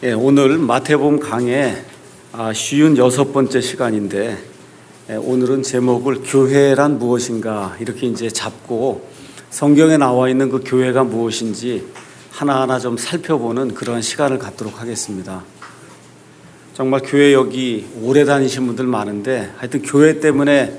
오늘 마태복음 강의 56번째 시간인데 오늘은 제목을 교회란 무엇인가 이렇게 이제 잡고 성경에 나와 있는 그 교회가 무엇인지 하나하나 좀 살펴보는 그런 시간을 갖도록 하겠습니다. 정말 교회 여기 오래 다니신 분들 많은데 하여튼 교회 때문에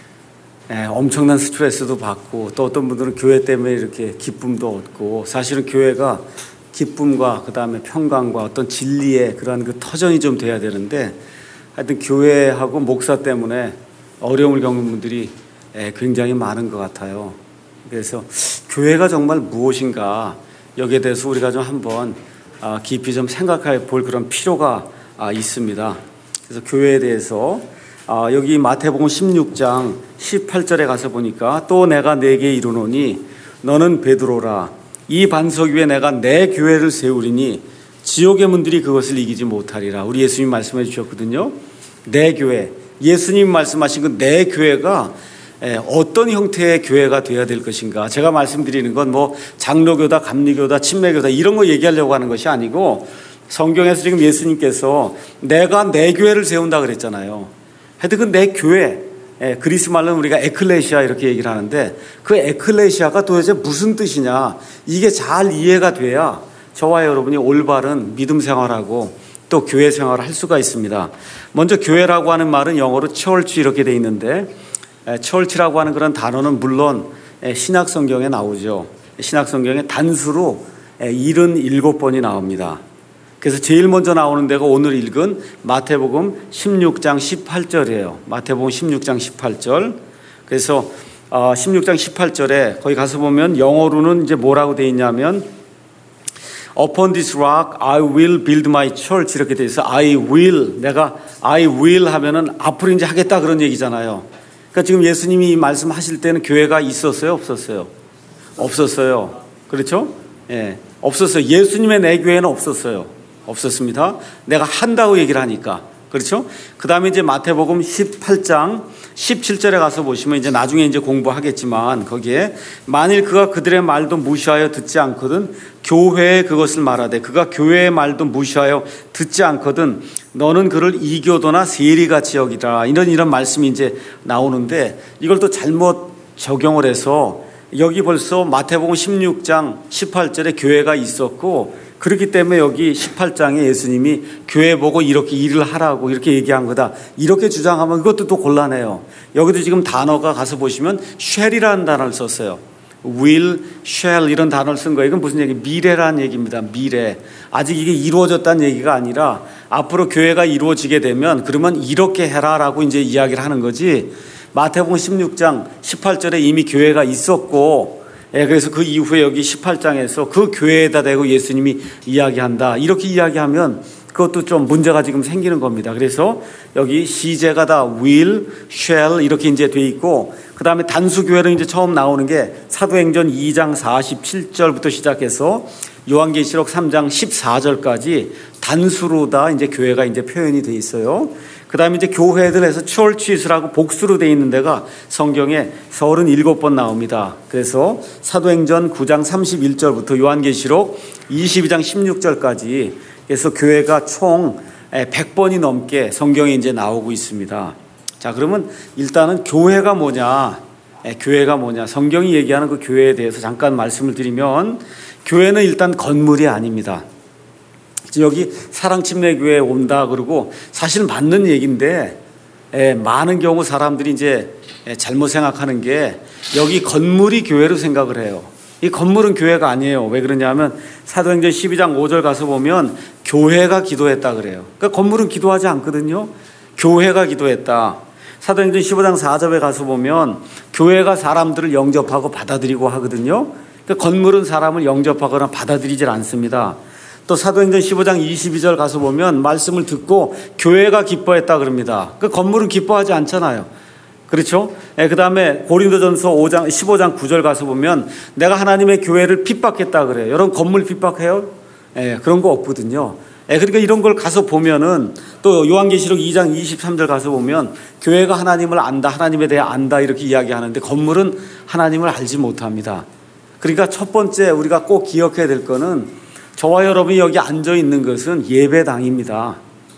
엄청난 스트레스도 받고 또 어떤 분들은 교회 때문에 이렇게 기쁨도 얻고 사실은 교회가 기쁨과 그 다음에 평강과 어떤 진리의 그러한 그 터전이 좀 돼야 되는데 하여튼 교회하고 목사 때문에 어려움을 겪는 분들이 굉장히 많은 것 같아요. 그래서 교회가 정말 무엇인가 여기에 대해서 우리가 좀 한번 깊이 좀 생각해 볼 그런 필요가 있습니다. 그래서 교회에 대해서 여기 마태복음 16장 18절에 가서 보니까 또 내가 네게 이르노니 너는 베드로라 이 반석 위에 내가 내 교회를 세우리니 지옥의 문들이 그것을 이기지 못하리라. 우리 예수님 말씀해 주셨거든요. 내 교회, 예수님 말씀하신 그 내 교회가 어떤 형태의 교회가 되어야 될 것인가. 제가 말씀드리는 건 뭐 장로교다, 감리교다, 침례교다 이런 거 얘기하려고 하는 것이 아니고 성경에서 지금 예수님께서 내가 내 교회를 세운다 그랬잖아요. 하여튼 그 내 교회, 그리스 말로는 우리가 에클레시아 이렇게 얘기를 하는데 그 에클레시아가 도대체 무슨 뜻이냐 이게 잘 이해가 돼야 저와 여러분이 올바른 믿음 생활하고 또 교회 생활을 할 수가 있습니다. 먼저 교회라고 하는 말은 영어로 church 이렇게 돼 있는데 church라고 하는 그런 단어는 물론 신약 성경에 나오죠. 신약 성경에 단수로 77번이 나옵니다. 그래서 제일 먼저 나오는 데가 오늘 읽은 마태복음 16장 18절이에요. 마태복음 16장 18절. 그래서 16장 18절에 거기 가서 보면 영어로는 이제 뭐라고 돼 있냐면 Upon this rock I will build my church 이렇게 돼 있어. I will 하면은 앞으로 이제 하겠다 그런 얘기잖아요. 그러니까 지금 예수님이 이 말씀하실 때는 교회가 있었어요, 없었어요? 없었어요. 그렇죠? 예, 없었어요. 예수님의 내 교회는 없었어요. 없었습니다. 내가 한다고 얘기를 하니까. 그렇죠? 그 다음에 이제 마태복음 18장 17절에 가서 보시면 이제 나중에 이제 공부하겠지만 거기에 만일 그가 그들의 말도 무시하여 듣지 않거든 교회에 그것을 말하되 그가 교회의 말도 무시하여 듣지 않거든 너는 그를 이교도나 세리같이 여기라. 이런 말씀이 이제 나오는데 이걸 또 잘못 적용을 해서 여기 벌써 마태복음 16장 18절에 교회가 있었고 그렇기 때문에 여기 18장에 예수님이 교회 보고 이렇게 일을 하라고 이렇게 얘기한 거다. 이렇게 주장하면 이것도 또 곤란해요. 여기도 지금 단어가 가서 보시면 shall이라는 단어를 썼어요. will, shall 이런 단어를 쓴 거예요. 이건 무슨 얘기? 미래라는 얘기입니다. 미래. 아직 이게 이루어졌다는 얘기가 아니라 앞으로 교회가 이루어지게 되면 그러면 이렇게 해라라고 이제 이야기를 하는 거지. 마태복음 16장 18절에 이미 교회가 있었고 그래서 그 이후에 여기 18장에서 그 교회에다 대고 예수님이 이야기한다. 이렇게 이야기하면 그것도 좀 문제가 지금 생기는 겁니다. 그래서 여기 시제가 다 will, shall 이렇게 이제 돼 있고 그 다음에 단수교회는 이제 처음 나오는 게 사도행전 2장 47절부터 시작해서 요한계시록 3장 14절까지 단수로 다 이제 교회가 이제 표현이 돼 있어요. 그 다음에 이제 교회들에서 churches라고 복수로 되어 있는 데가 성경에 37번 나옵니다. 그래서 사도행전 9장 31절부터 요한계시록 22장 16절까지 그래서 교회가 총 100번이 넘게 성경에 이제 나오고 있습니다. 자, 그러면 일단은 교회가 뭐냐? 교회가 뭐냐? 성경이 얘기하는 그 교회에 대해서 잠깐 말씀을 드리면 교회는 일단 건물이 아닙니다. 여기 사랑침례교회에 온다 그러고 사실 맞는 얘기인데 많은 경우 사람들이 이제 잘못 생각하는 게 여기 건물이 교회로 생각을 해요. 이 건물은 교회가 아니에요. 왜 그러냐면 사도행전 12장 5절 가서 보면 교회가 기도했다 그래요. 그러니까 건물은 기도하지 않거든요. 교회가 기도했다. 사도행전 15장 4절에 가서 보면 교회가 사람들을 영접하고 받아들이고 하거든요. 그러니까 건물은 사람을 영접하거나 받아들이질 않습니다. 또 사도행전 15장 22절 가서 보면 말씀을 듣고 교회가 기뻐했다 그럽니다. 그 건물은 기뻐하지 않잖아요. 그렇죠? 그 다음에 고린도전서 15장 9절 가서 보면 내가 하나님의 교회를 핍박했다 그래요. 여러분 건물 핍박해요? 그런 거 없거든요. 그러니까 이런 걸 가서 보면은 또 요한계시록 2장 23절 가서 보면 교회가 하나님을 안다, 하나님에 대해 안다 이렇게 이야기하는데 건물은 하나님을 알지 못합니다. 그러니까 첫 번째 우리가 꼭 기억해야 될 거는 저와 여러분이 여기 앉아 있는 것은 예배당입니다.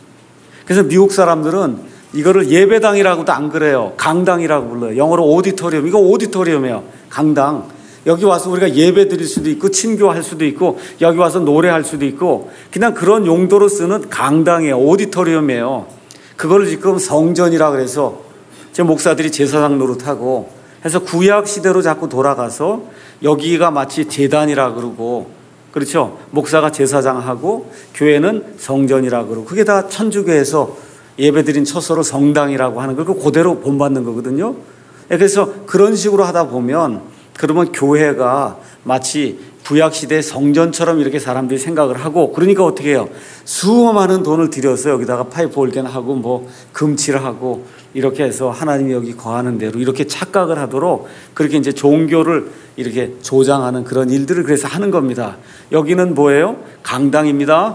그래서 미국 사람들은 이거를 예배당이라고도 안 그래요. 강당이라고 불러요. 영어로 오디토리움. 이거 오디토리움이에요. 강당. 여기 와서 우리가 예배 드릴 수도 있고 친교할 수도 있고 여기 와서 노래할 수도 있고 그냥 그런 용도로 쓰는 강당이에요. 오디토리움이에요. 그걸 지금 성전이라 그래서 제 목사들이 제사장 노릇하고 해서 구약 시대로 자꾸 돌아가서 여기가 마치 제단이라 그러고 그렇죠. 목사가 제사장하고 교회는 성전이라 그러고 그게 다 천주교에서 예배드린 처소로 성당이라고 하는 걸 그대로 본받는 거거든요. 그래서 그런 식으로 하다 보면 그러면 교회가 마치 구약시대 성전처럼 이렇게 사람들이 생각을 하고 그러니까 어떻게 해요? 수많은 돈을 들여서 여기다가 파이프 올겐하고 뭐 금칠을 하고 이렇게 해서 하나님이 여기 거하는 대로 이렇게 착각을 하도록 그렇게 이제 종교를 이렇게 조장하는 그런 일들을 그래서 하는 겁니다. 여기는 뭐예요? 강당입니다.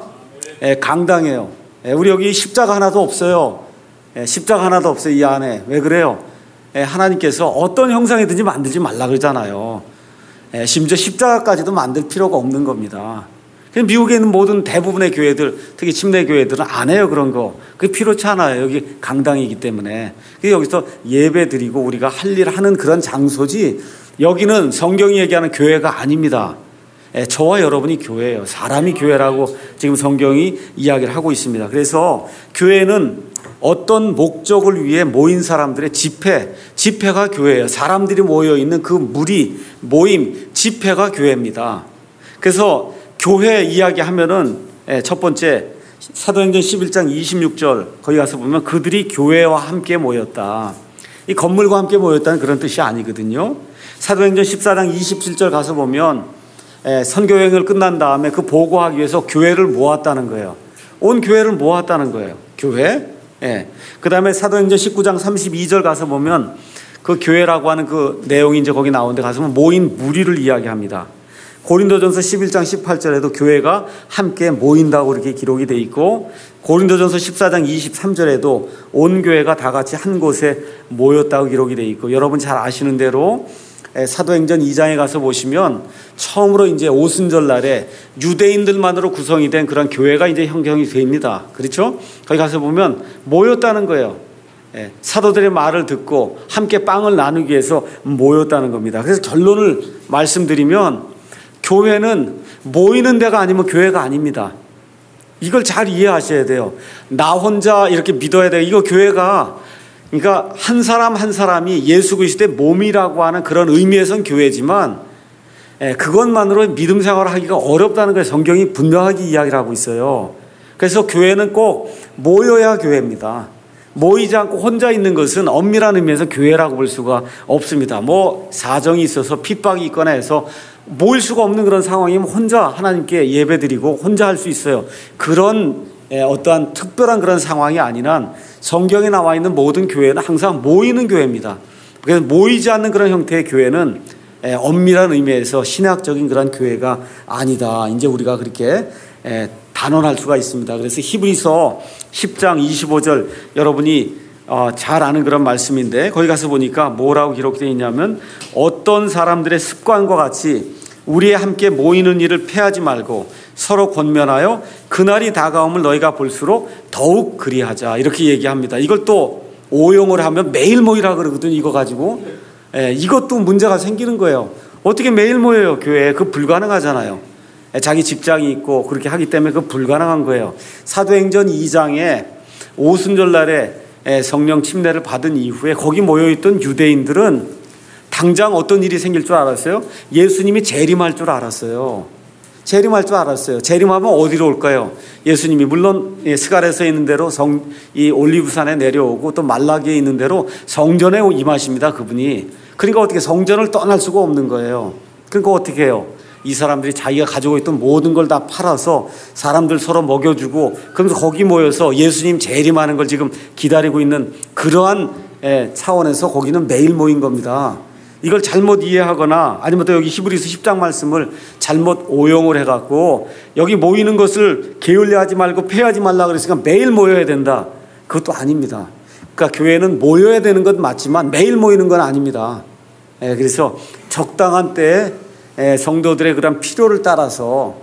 강당이에요. 우리 여기 십자가 하나도 없어요. 십자가 하나도 없어요. 이 안에. 왜 그래요? 하나님께서 어떤 형상이든지 만들지 말라 그러잖아요. 심지어 십자가까지도 만들 필요가 없는 겁니다. 미국에 있는 모든 대부분의 교회들, 특히 침례 교회들은 안 해요. 그런 거. 그게 필요치 않아요. 여기 강당이기 때문에. 여기서 예배 드리고 우리가 할 일 하는 그런 장소지 여기는 성경이 얘기하는 교회가 아닙니다. 저와 여러분이 교회예요. 사람이 교회라고 지금 성경이 이야기를 하고 있습니다. 그래서 교회는 어떤 목적을 위해 모인 사람들의 집회가 교회예요. 사람들이 모여있는 그 무리, 모임, 집회가 교회입니다. 그래서 교회 이야기하면은 첫 번째 사도행전 11장 26절 거기 가서 보면 그들이 교회와 함께 모였다. 이 건물과 함께 모였다는 그런 뜻이 아니거든요. 사도행전 14장 27절 가서 보면 선교여행을 끝난 다음에 그 보고하기 위해서 교회를 모았다는 거예요. 온 교회를 모았다는 거예요. 교회. 그 다음에 사도행전 19장 32절 가서 보면 그 교회라고 하는 그 내용이 이제 거기 나오는데 가서 보면 모인 무리를 이야기합니다. 고린도전서 11장 18절에도 교회가 함께 모인다고 이렇게 기록이 돼 있고 고린도전서 14장 23절에도 온 교회가 다 같이 한 곳에 모였다고 기록이 돼 있고 여러분 잘 아시는 대로 사도행전 2장에 가서 보시면 처음으로 이제 오순절 날에 유대인들만으로 구성이 된 그런 교회가 이제 형성이 됩니다. 그렇죠? 거기 가서 보면 모였다는 거예요. 사도들의 말을 듣고 함께 빵을 나누기 위해서 모였다는 겁니다. 그래서 결론을 말씀드리면 교회는 모이는 데가 아니면 교회가 아닙니다. 이걸 잘 이해하셔야 돼요. 나 혼자 이렇게 믿어야 돼요. 이거 교회가 그러니까 한 사람 한 사람이 예수 그리스도의 몸이라고 하는 그런 의미에선 교회지만 그것만으로 믿음 생활을 하기가 어렵다는 걸 성경이 분명하게 이야기를 하고 있어요. 그래서 교회는 꼭 모여야 교회입니다. 모이지 않고 혼자 있는 것은 엄밀한 의미에서 교회라고 볼 수가 없습니다. 뭐 사정이 있어서 핍박이 있거나 해서 모일 수가 없는 그런 상황이면 혼자 하나님께 예배드리고 혼자 할 수 있어요. 그런 어떠한 특별한 그런 상황이 아니란 성경에 나와 있는 모든 교회는 항상 모이는 교회입니다. 그래서 모이지 않는 그런 형태의 교회는 엄밀한 의미에서 신학적인 그런 교회가 아니다. 이제 우리가 그렇게 단언할 수가 있습니다. 그래서 히브리서 10장 25절 여러분이 잘 아는 그런 말씀인데 거기 가서 보니까 뭐라고 기록되어 있냐면 어떤 사람들의 습관과 같이 우리의 함께 모이는 일을 패하지 말고 서로 권면하여 그날이 다가옴을 너희가 볼수록 더욱 그리하자 이렇게 얘기합니다. 이걸 또 오용을 하면 매일 모이라 그러거든요. 이거 가지고 이것도 문제가 생기는 거예요. 어떻게 매일 모여요 교회에? 그거 불가능하잖아요. 자기 직장이 있고 그렇게 하기 때문에 그거 불가능한 거예요. 사도행전 2장에 오순절 날에 성령 침례를 받은 이후에 거기 모여있던 유대인들은 당장 어떤 일이 생길 줄 알았어요? 예수님이 재림할 줄 알았어요. 재림할 줄 알았어요. 재림하면 어디로 올까요? 예수님이 물론 스가랴서에 있는 대로 이 올리브산에 내려오고 또 말라기에 있는 대로 성전에 임하십니다. 그분이. 그러니까 어떻게 성전을 떠날 수가 없는 거예요. 그러니까 어떻게 해요? 이 사람들이 자기가 가지고 있던 모든 걸 다 팔아서 사람들 서로 먹여주고 그러면서 거기 모여서 예수님 재림하는 걸 지금 기다리고 있는 그러한 차원에서 거기는 매일 모인 겁니다. 이걸 잘못 이해하거나 아니면 또 여기 히브리서 10장 말씀을 잘못 오용을 해갖고 여기 모이는 것을 게을리하지 말고 패하지 말라 그랬으니까 매일 모여야 된다. 그것도 아닙니다. 그러니까 교회는 모여야 되는 건 맞지만 매일 모이는 건 아닙니다. 그래서 적당한 때에 성도들의 그런 필요를 따라서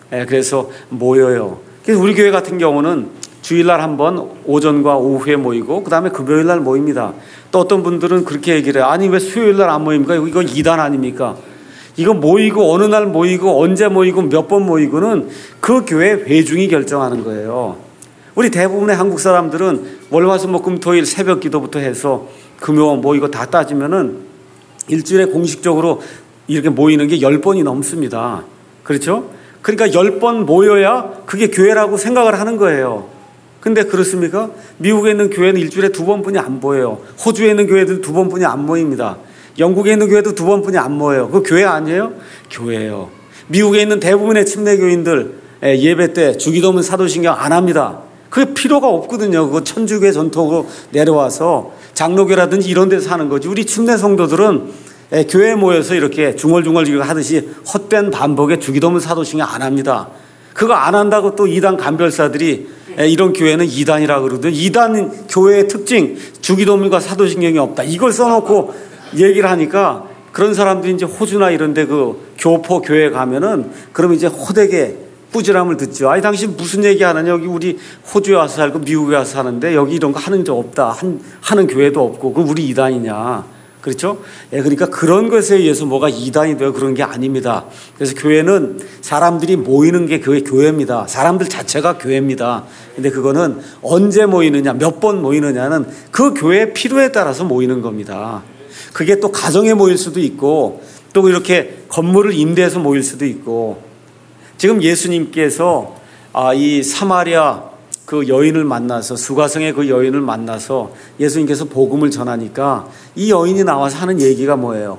그래서 모여요. 그래서 우리 교회 같은 경우는 주일날 한 번 오전과 오후에 모이고 그 다음에 금요일날 모입니다. 또 어떤 분들은 그렇게 얘기를 해요. 아니 왜 수요일날 안 모입니까? 이거 이단 아닙니까? 이거 모이고 어느 날 모이고 언제 모이고 몇 번 모이고는 그 교회 회중이 결정하는 거예요. 우리 대부분의 한국 사람들은 월화수목금토일 새벽 기도부터 해서 금요 모이고 다 따지면은 일주일에 공식적으로 이렇게 모이는 게 10번이 넘습니다. 그렇죠? 그러니까 10번 모여야 그게 교회라고 생각을 하는 거예요. 근데 그렇습니까? 미국에 있는 교회는 일주일에 2번뿐이 안 모여요. 호주에 있는 교회도 2번뿐이 안 모입니다. 영국에 있는 교회도 2번뿐이 안 모여요. 그거 교회 아니에요? 교회예요. 미국에 있는 대부분의 침례교인들 예배 때 주기도문 사도신경 안 합니다. 그게 필요가 없거든요. 그거 천주교의 전통으로 내려와서 장로교라든지 이런 데서 하는 거지. 우리 침례 성도들은 교회에 모여서 이렇게 중얼중얼 하듯이 헛된 반복에 주기도문 사도신경 안 합니다. 그거 안 한다고 또 이단 간별사들이 이런 교회는 이단이라고 그러거든요. 이단 교회의 특징, 주기도문과 사도신경이 없다. 이걸 써놓고 얘기를 하니까 그런 사람들이 이제 호주나 이런 데 그 교포 교회 가면은 그럼 이제 호되게 꾸지람을 듣죠. 아니 당신 무슨 얘기 하느냐. 여기 우리 호주에 와서 살고 미국에 와서 사는데 여기 이런 거 하는 적 없다. 하는 교회도 없고 그럼 우리 이단이냐. 그렇죠? 그러니까 그런 것에 의해서 뭐가 이단이 되어 그런 게 아닙니다. 그래서 교회는 사람들이 모이는 게 교회입니다. 사람들 자체가 교회입니다. 근데 그거는 언제 모이느냐, 몇 번 모이느냐는 그 교회의 필요에 따라서 모이는 겁니다. 그게 또 가정에 모일 수도 있고 또 이렇게 건물을 임대해서 모일 수도 있고 지금 예수님께서 이 사마리아 그 여인을 만나서 수가성의 그 여인을 만나서 예수님께서 복음을 전하니까 이 여인이 나와서 하는 얘기가 뭐예요?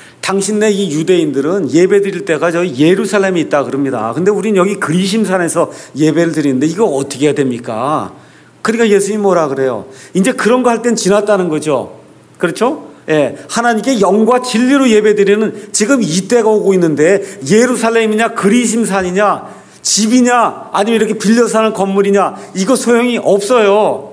당신네 이 유대인들은 예배 드릴 때가 저희 예루살렘에 있다 그럽니다. 근데 우린 여기 그리심산에서 예배를 드리는데 이거 어떻게 해야 됩니까? 그러니까 예수님이 뭐라 그래요? 이제 그런 거 할 땐 지났다는 거죠. 그렇죠? 하나님께 영과 진리로 예배드리는 지금 이때가 오고 있는데 예루살렘이냐 그리심산이냐 집이냐 아니면 이렇게 빌려 사는 건물이냐 이거 소용이 없어요.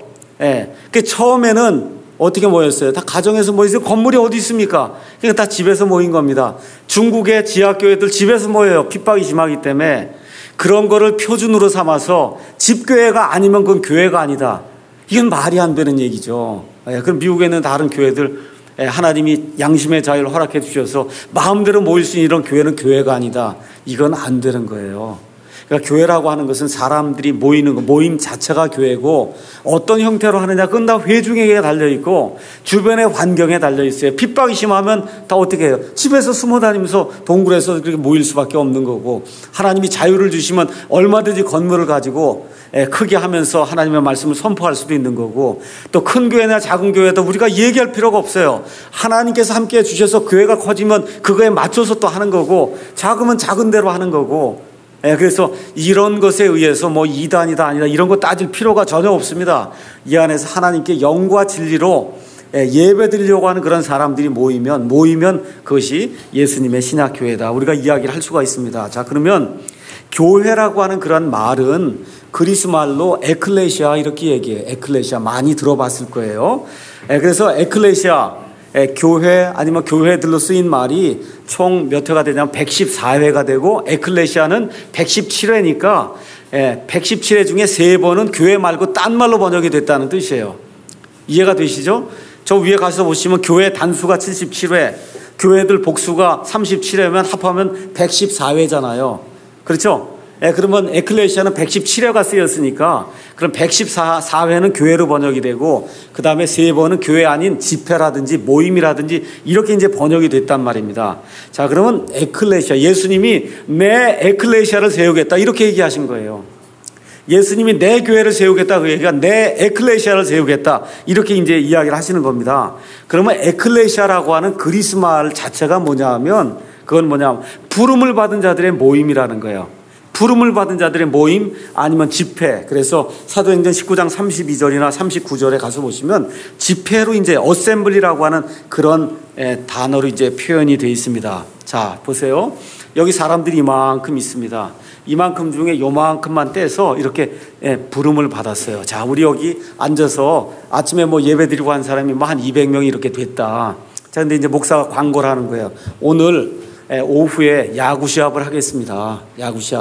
그 처음에는 어떻게 모였어요? 다 가정에서 모였어요. 건물이 어디 있습니까? 그러니까 다 집에서 모인 겁니다. 중국의 지하교회들 집에서 모여요. 핍박이 심하기 때문에 그런 거를 표준으로 삼아서 집교회가 아니면 그건 교회가 아니다. 이건 말이 안 되는 얘기죠. 그럼 미국에 있는 다른 교회들 하나님이 양심의 자유를 허락해 주셔서 마음대로 모일 수 있는 이런 교회는 교회가 아니다. 이건 안 되는 거예요. 그러니까 교회라고 하는 것은 사람들이 모이는 거, 모임 자체가 교회고 어떤 형태로 하느냐 그건 다 회중에게 달려있고 주변의 환경에 달려있어요. 핍박이 심하면 다 어떻게 해요? 집에서 숨어 다니면서 동굴에서 그렇게 모일 수밖에 없는 거고 하나님이 자유를 주시면 얼마든지 건물을 가지고 크게 하면서 하나님의 말씀을 선포할 수도 있는 거고 또 큰 교회나 작은 교회도 우리가 얘기할 필요가 없어요. 하나님께서 함께 주셔서 교회가 커지면 그거에 맞춰서 또 하는 거고 작으면 작은 대로 하는 거고 그래서 이런 것에 의해서 뭐 이단이다 아니다 이런 거 따질 필요가 전혀 없습니다. 이 안에서 하나님께 영과 진리로 예배 드리려고 하는 그런 사람들이 모이면 그것이 예수님의 신약교회다. 우리가 이야기를 할 수가 있습니다. 자, 그러면 교회라고 하는 그런 말은 그리스 말로 에클레시아 이렇게 얘기해요. 에클레시아 많이 들어봤을 거예요. 그래서 에클레시아 교회 아니면 교회들로 쓰인 말이 총 몇 회가 되냐면 114회가 되고 에클레시아는 117회니까 117회 중에 3번은 교회 말고 딴 말로 번역이 됐다는 뜻이에요. 이해가 되시죠? 저 위에 가서 보시면 교회 단수가 77회, 교회들 복수가 37회면 합하면 114회잖아요. 그렇죠? 그러면 에클레시아는 117회가 쓰였으니까 그럼 114회는 교회로 번역이 되고 그 다음에 3번은 교회 아닌 집회라든지 모임이라든지 이렇게 이제 번역이 됐단 말입니다. 자, 그러면 에클레시아, 예수님이 내 에클레시아를 세우겠다 이렇게 얘기하신 거예요. 예수님이 내 교회를 세우겠다 그 얘기가 내 에클레시아를 세우겠다 이렇게 이제 이야기를 하시는 겁니다. 그러면 에클레시아라고 하는 그리스 말 자체가 뭐냐 하면 그건 뭐냐 하면 부름을 받은 자들의 모임이라는 거예요. 부름을 받은 자들의 모임 아니면 집회. 그래서 사도행전 19장 32절이나 39절에 가서 보시면 집회로 이제 어셈블리라고 하는 그런 단어로 이제 표현이 되어 있습니다. 자, 보세요. 여기 사람들이 이만큼 있습니다. 이만큼 중에 요만큼만 떼서 이렇게 부름을 받았어요. 자, 우리 여기 앉아서 아침에 뭐 예배 드리고 한 사람이 뭐 한 200명이 이렇게 됐다. 자, 근데 이제 목사가 광고를 하는 거예요. 오늘 오후에 야구 시합을 하겠습니다. 야구 시합.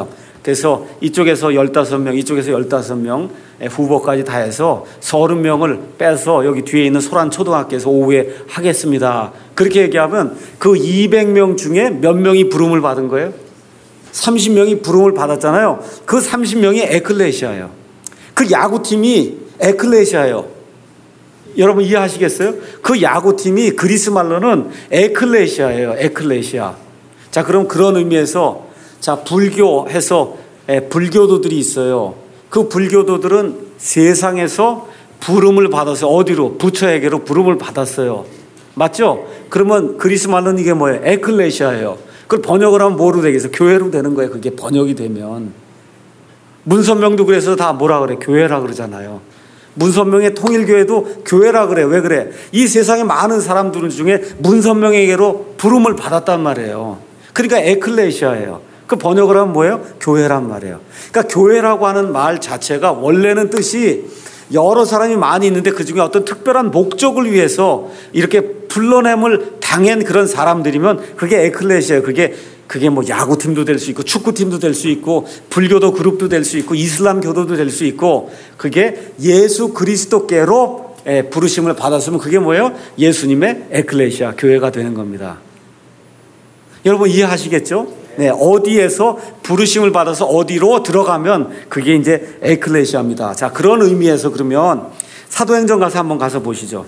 그래서 이쪽에서 15명, 이쪽에서 15명 후보까지 다 해서 30명을 빼서 여기 뒤에 있는 소란초등학교에서 오후에 하겠습니다. 그렇게 얘기하면 그 200명 중에 몇 명이 부름을 받은 거예요? 30명이 부름을 받았잖아요. 그 30명이 에클레시아예요. 그 야구팀이 에클레시아예요. 여러분 이해하시겠어요? 그 야구팀이 그리스 말로는 에클레시아예요. 에클레시아. 자, 그럼 그런 의미에서 자, 불교해서 불교도들이 있어요. 그 불교도들은 세상에서 부름을 받아서 어디로? 부처에게로 부름을 받았어요. 맞죠? 그러면 그리스 말로는 이게 뭐예요? 에클레시아예요. 그걸 번역을 하면 뭐로 되겠어요? 교회로 되는 거예요. 그게 번역이 되면. 문선명도 그래서 다 뭐라 그래? 교회라 그러잖아요. 문선명의 통일교회도 교회라 그래. 왜 그래? 이 세상에 많은 사람들 중에 문선명에게로 부름을 받았단 말이에요. 그러니까 에클레시아예요. 그 번역을 하면 뭐예요? 교회란 말이에요. 그러니까 교회라고 하는 말 자체가 원래는 뜻이 여러 사람이 많이 있는데 그중에 어떤 특별한 목적을 위해서 이렇게 불러냄을 당한 그런 사람들이면 그게 에클레시아예요. 그게 뭐 야구팀도 될 수 있고 축구팀도 될 수 있고 불교도 그룹도 될 수 있고 이슬람 교도도 될 수 있고 그게 예수 그리스도께로 부르심을 받았으면 그게 뭐예요? 예수님의 에클레시아 교회가 되는 겁니다. 여러분 이해하시겠죠? 네, 어디에서 부르심을 받아서 어디로 들어가면 그게 이제 에클레시아입니다. 자, 그런 의미에서 그러면 사도행전 한번 가서 보시죠.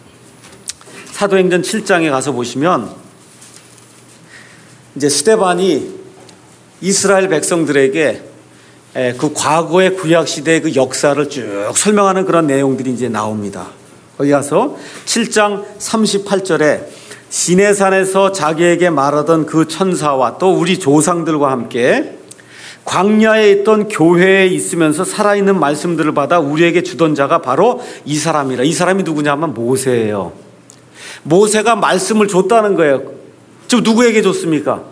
사도행전 7장에 가서 보시면 이제 스데반이 이스라엘 백성들에게 그 과거의 구약시대의 그 역사를 쭉 설명하는 그런 내용들이 이제 나옵니다. 거기 가서 7장 38절에 시내산에서 자기에게 말하던 그 천사와 또 우리 조상들과 함께 광야에 있던 교회에 있으면서 살아있는 말씀들을 받아 우리에게 주던 자가 바로 이 사람이라. 이 사람이 누구냐 하면 모세예요. 모세가 말씀을 줬다는 거예요. 지금 누구에게 줬습니까?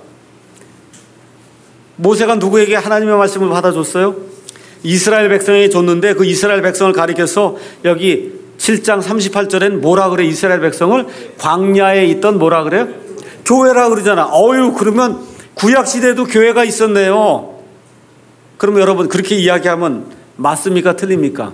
모세가 누구에게 하나님의 말씀을 받아줬어요? 이스라엘 백성에게 줬는데 그 이스라엘 백성을 가리켜서 여기 7장 38절엔 뭐라 그래? 이스라엘 백성을 광야에 있던 뭐라 그래요? 교회라 그러잖아. 그러면 구약시대에도 교회가 있었네요. 그럼 여러분 그렇게 이야기하면 맞습니까? 틀립니까?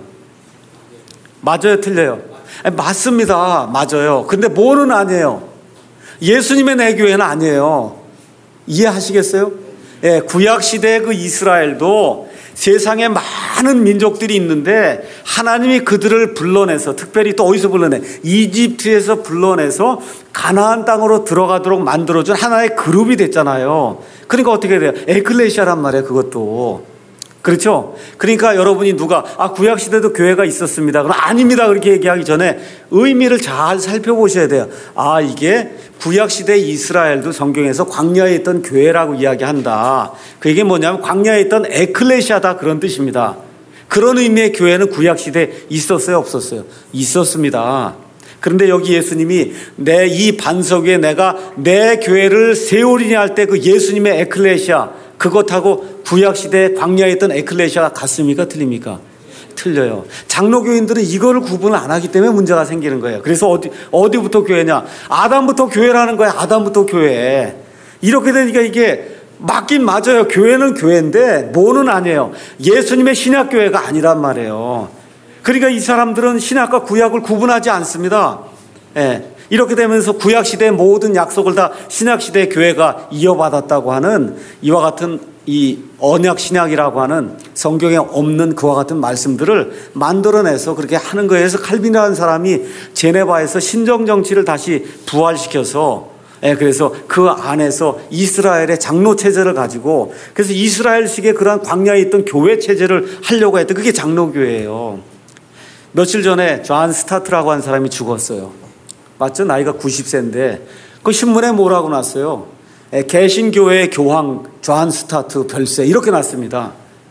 맞아요? 틀려요? 맞습니다. 맞아요. 근데 뭐는 아니에요. 예수님의 내 교회는 아니에요. 이해하시겠어요? 구약시대의 그 이스라엘도 세상에 많은 민족들이 있는데 하나님이 그들을 불러내서 특별히 또 어디서 불러내? 이집트에서 불러내서 가나안 땅으로 들어가도록 만들어준 하나의 그룹이 됐잖아요. 그러니까 어떻게 돼요? 에클레시아란 말이에요. 그것도. 그렇죠? 그러니까 여러분이 구약시대도 교회가 있었습니다. 그럼 아닙니다. 그렇게 얘기하기 전에 의미를 잘 살펴보셔야 돼요. 이게 구약시대 이스라엘도 성경에서 광야에 있던 교회라고 이야기한다. 그게 뭐냐면 광야에 있던 에클레시아다 그런 뜻입니다. 그런 의미의 교회는 구약시대에 있었어요? 없었어요? 있었습니다. 그런데 여기 예수님이 내 이 반석 위에 내가 내 교회를 세우리니 할 때 그 예수님의 에클레시아 그것하고 구약시대에 광야에 있던 에클레시아가 같습니까? 틀립니까? 틀려요. 장로교인들은 이거를 구분을 안 하기 때문에 문제가 생기는 거예요. 그래서 어디부터 교회냐? 아담부터 교회라는 거예요. 아담부터 교회. 이렇게 되니까 이게 맞긴 맞아요. 교회는 교회인데 뭐는 아니에요. 예수님의 신약교회가 아니란 말이에요. 그러니까 이 사람들은 신약과 구약을 구분하지 않습니다. 이렇게 되면서 구약시대의 모든 약속을 다 신약시대의 교회가 이어받았다고 하는 이와 같은 이 언약신약이라고 하는 성경에 없는 그와 같은 말씀들을 만들어내서 그렇게 하는 거에 서 칼빈이라는 사람이 제네바에서 신정정치를 다시 부활시켜서 그래서 그 안에서 이스라엘의 장로 체제를 가지고 그래서 이스라엘식의 그러한 광야에 있던 교회 체제를 하려고 했던 그게 장로교회예요. 며칠 전에 존 스타트라고 하는 사람이 죽었어요. 맞죠? 나이가 90세인데 그 신문에 뭐라고 났어요? 개신교회의 교황 존 스타트 별세 이렇게 났습니다.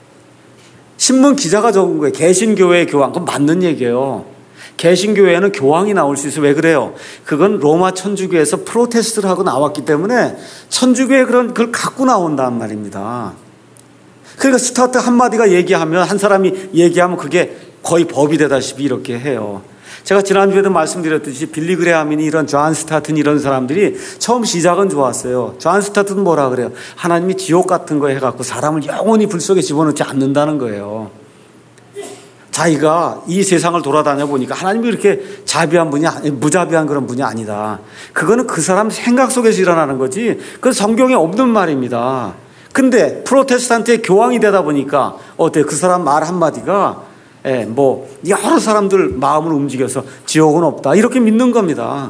신문 기자가 적은 거예요. 개신교회의 교황. 그건 맞는 얘기예요. 개신교회에는 교황이 나올 수 있어요. 왜 그래요? 그건 로마 천주교에서 프로테스트를 하고 나왔기 때문에 천주교의 그걸 갖고 나온단 말입니다. 그러니까 스타트 한마디가 얘기하면 한 사람이 얘기하면 그게 거의 법이 되다시피 이렇게 해요. 제가 지난주에도 말씀드렸듯이 빌리 그레함이니 이런 존 스타튼 이런 사람들이 처음 시작은 좋았어요. 존 스타튼은 뭐라 그래요? 하나님이 지옥 같은 거 해갖고 사람을 영원히 불 속에 집어넣지 않는다는 거예요. 자기가 이 세상을 돌아다녀 보니까 하나님이 이렇게 자비한 분이 무자비한 그런 분이 아니다. 그거는 그 사람 생각 속에서 일어나는 거지 그건 성경에 없는 말입니다. 근데 프로테스탄트의 교황이 되다 보니까 어때요? 그 사람 말 한마디가 여러 사람들 마음을 움직여서 지옥은 없다 이렇게 믿는 겁니다.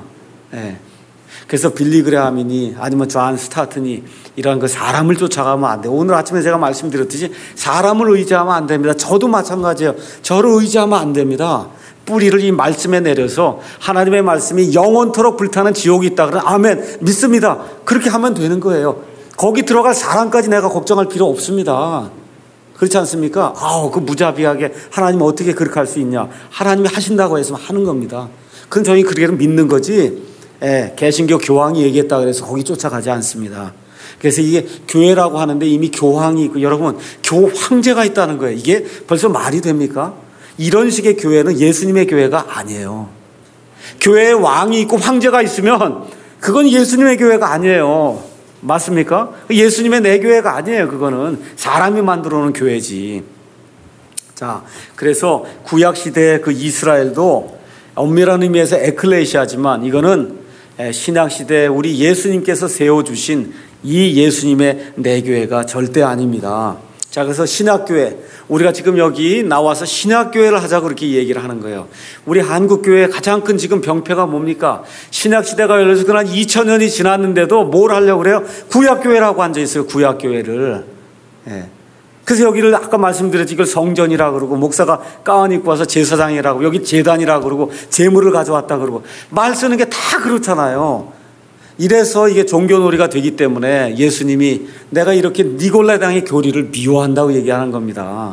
그래서 빌리 그레함이니 아니면 존 스타튼이 이런 그 사람을 쫓아가면 안 돼요. 오늘 아침에 제가 말씀드렸듯이 사람을 의지하면 안 됩니다. 저도 마찬가지예요. 저를 의지하면 안 됩니다. 뿌리를 이 말씀에 내려서 하나님의 말씀이 영원토록 불타는 지옥이 있다 그러면 아멘 믿습니다. 그렇게 하면 되는 거예요. 거기 들어갈 사람까지 내가 걱정할 필요 없습니다. 그렇지 않습니까? 그 무자비하게 하나님 어떻게 그렇게 할 수 있냐. 하나님이 하신다고 해서 하는 겁니다. 그건 저희 그렇게 믿는 거지 개신교 교황이 얘기했다 그래서 거기 쫓아가지 않습니다. 그래서 이게 교회라고 하는데 이미 교황이 있고 여러분 교황제가 있다는 거예요. 이게 벌써 말이 됩니까? 이런 식의 교회는 예수님의 교회가 아니에요. 교회에 왕이 있고 황제가 있으면 그건 예수님의 교회가 아니에요. 맞습니까? 예수님의 내 교회가 아니에요. 그거는 사람이 만들어 놓은 교회지. 자, 그래서 구약시대의 그 이스라엘도 엄밀한 의미에서 에클레시아지만 이거는 신약시대에 우리 예수님께서 세워주신 이 예수님의 내 교회가 절대 아닙니다. 자, 그래서 신약교회, 우리가 지금 여기 나와서 신약교회를 하자고 그렇게 얘기를 하는 거예요. 우리 한국교회의 가장 큰 지금 병폐가 뭡니까? 신약시대가 열려서 한 2000년이 지났는데도 뭘 하려고 그래요? 구약교회라고 앉아있어요. 구약교회를. 그래서 여기를 아까 말씀드렸지 이걸 성전이라고 그러고 목사가 가운 입고 와서 제사장이라고 여기 제단이라고 그러고 제물을 가져왔다 그러고 말 쓰는 게 다 그렇잖아요. 이래서 이게 종교놀이가 되기 때문에 예수님이 내가 이렇게 니골라당의 교리를 미워한다고 얘기하는 겁니다.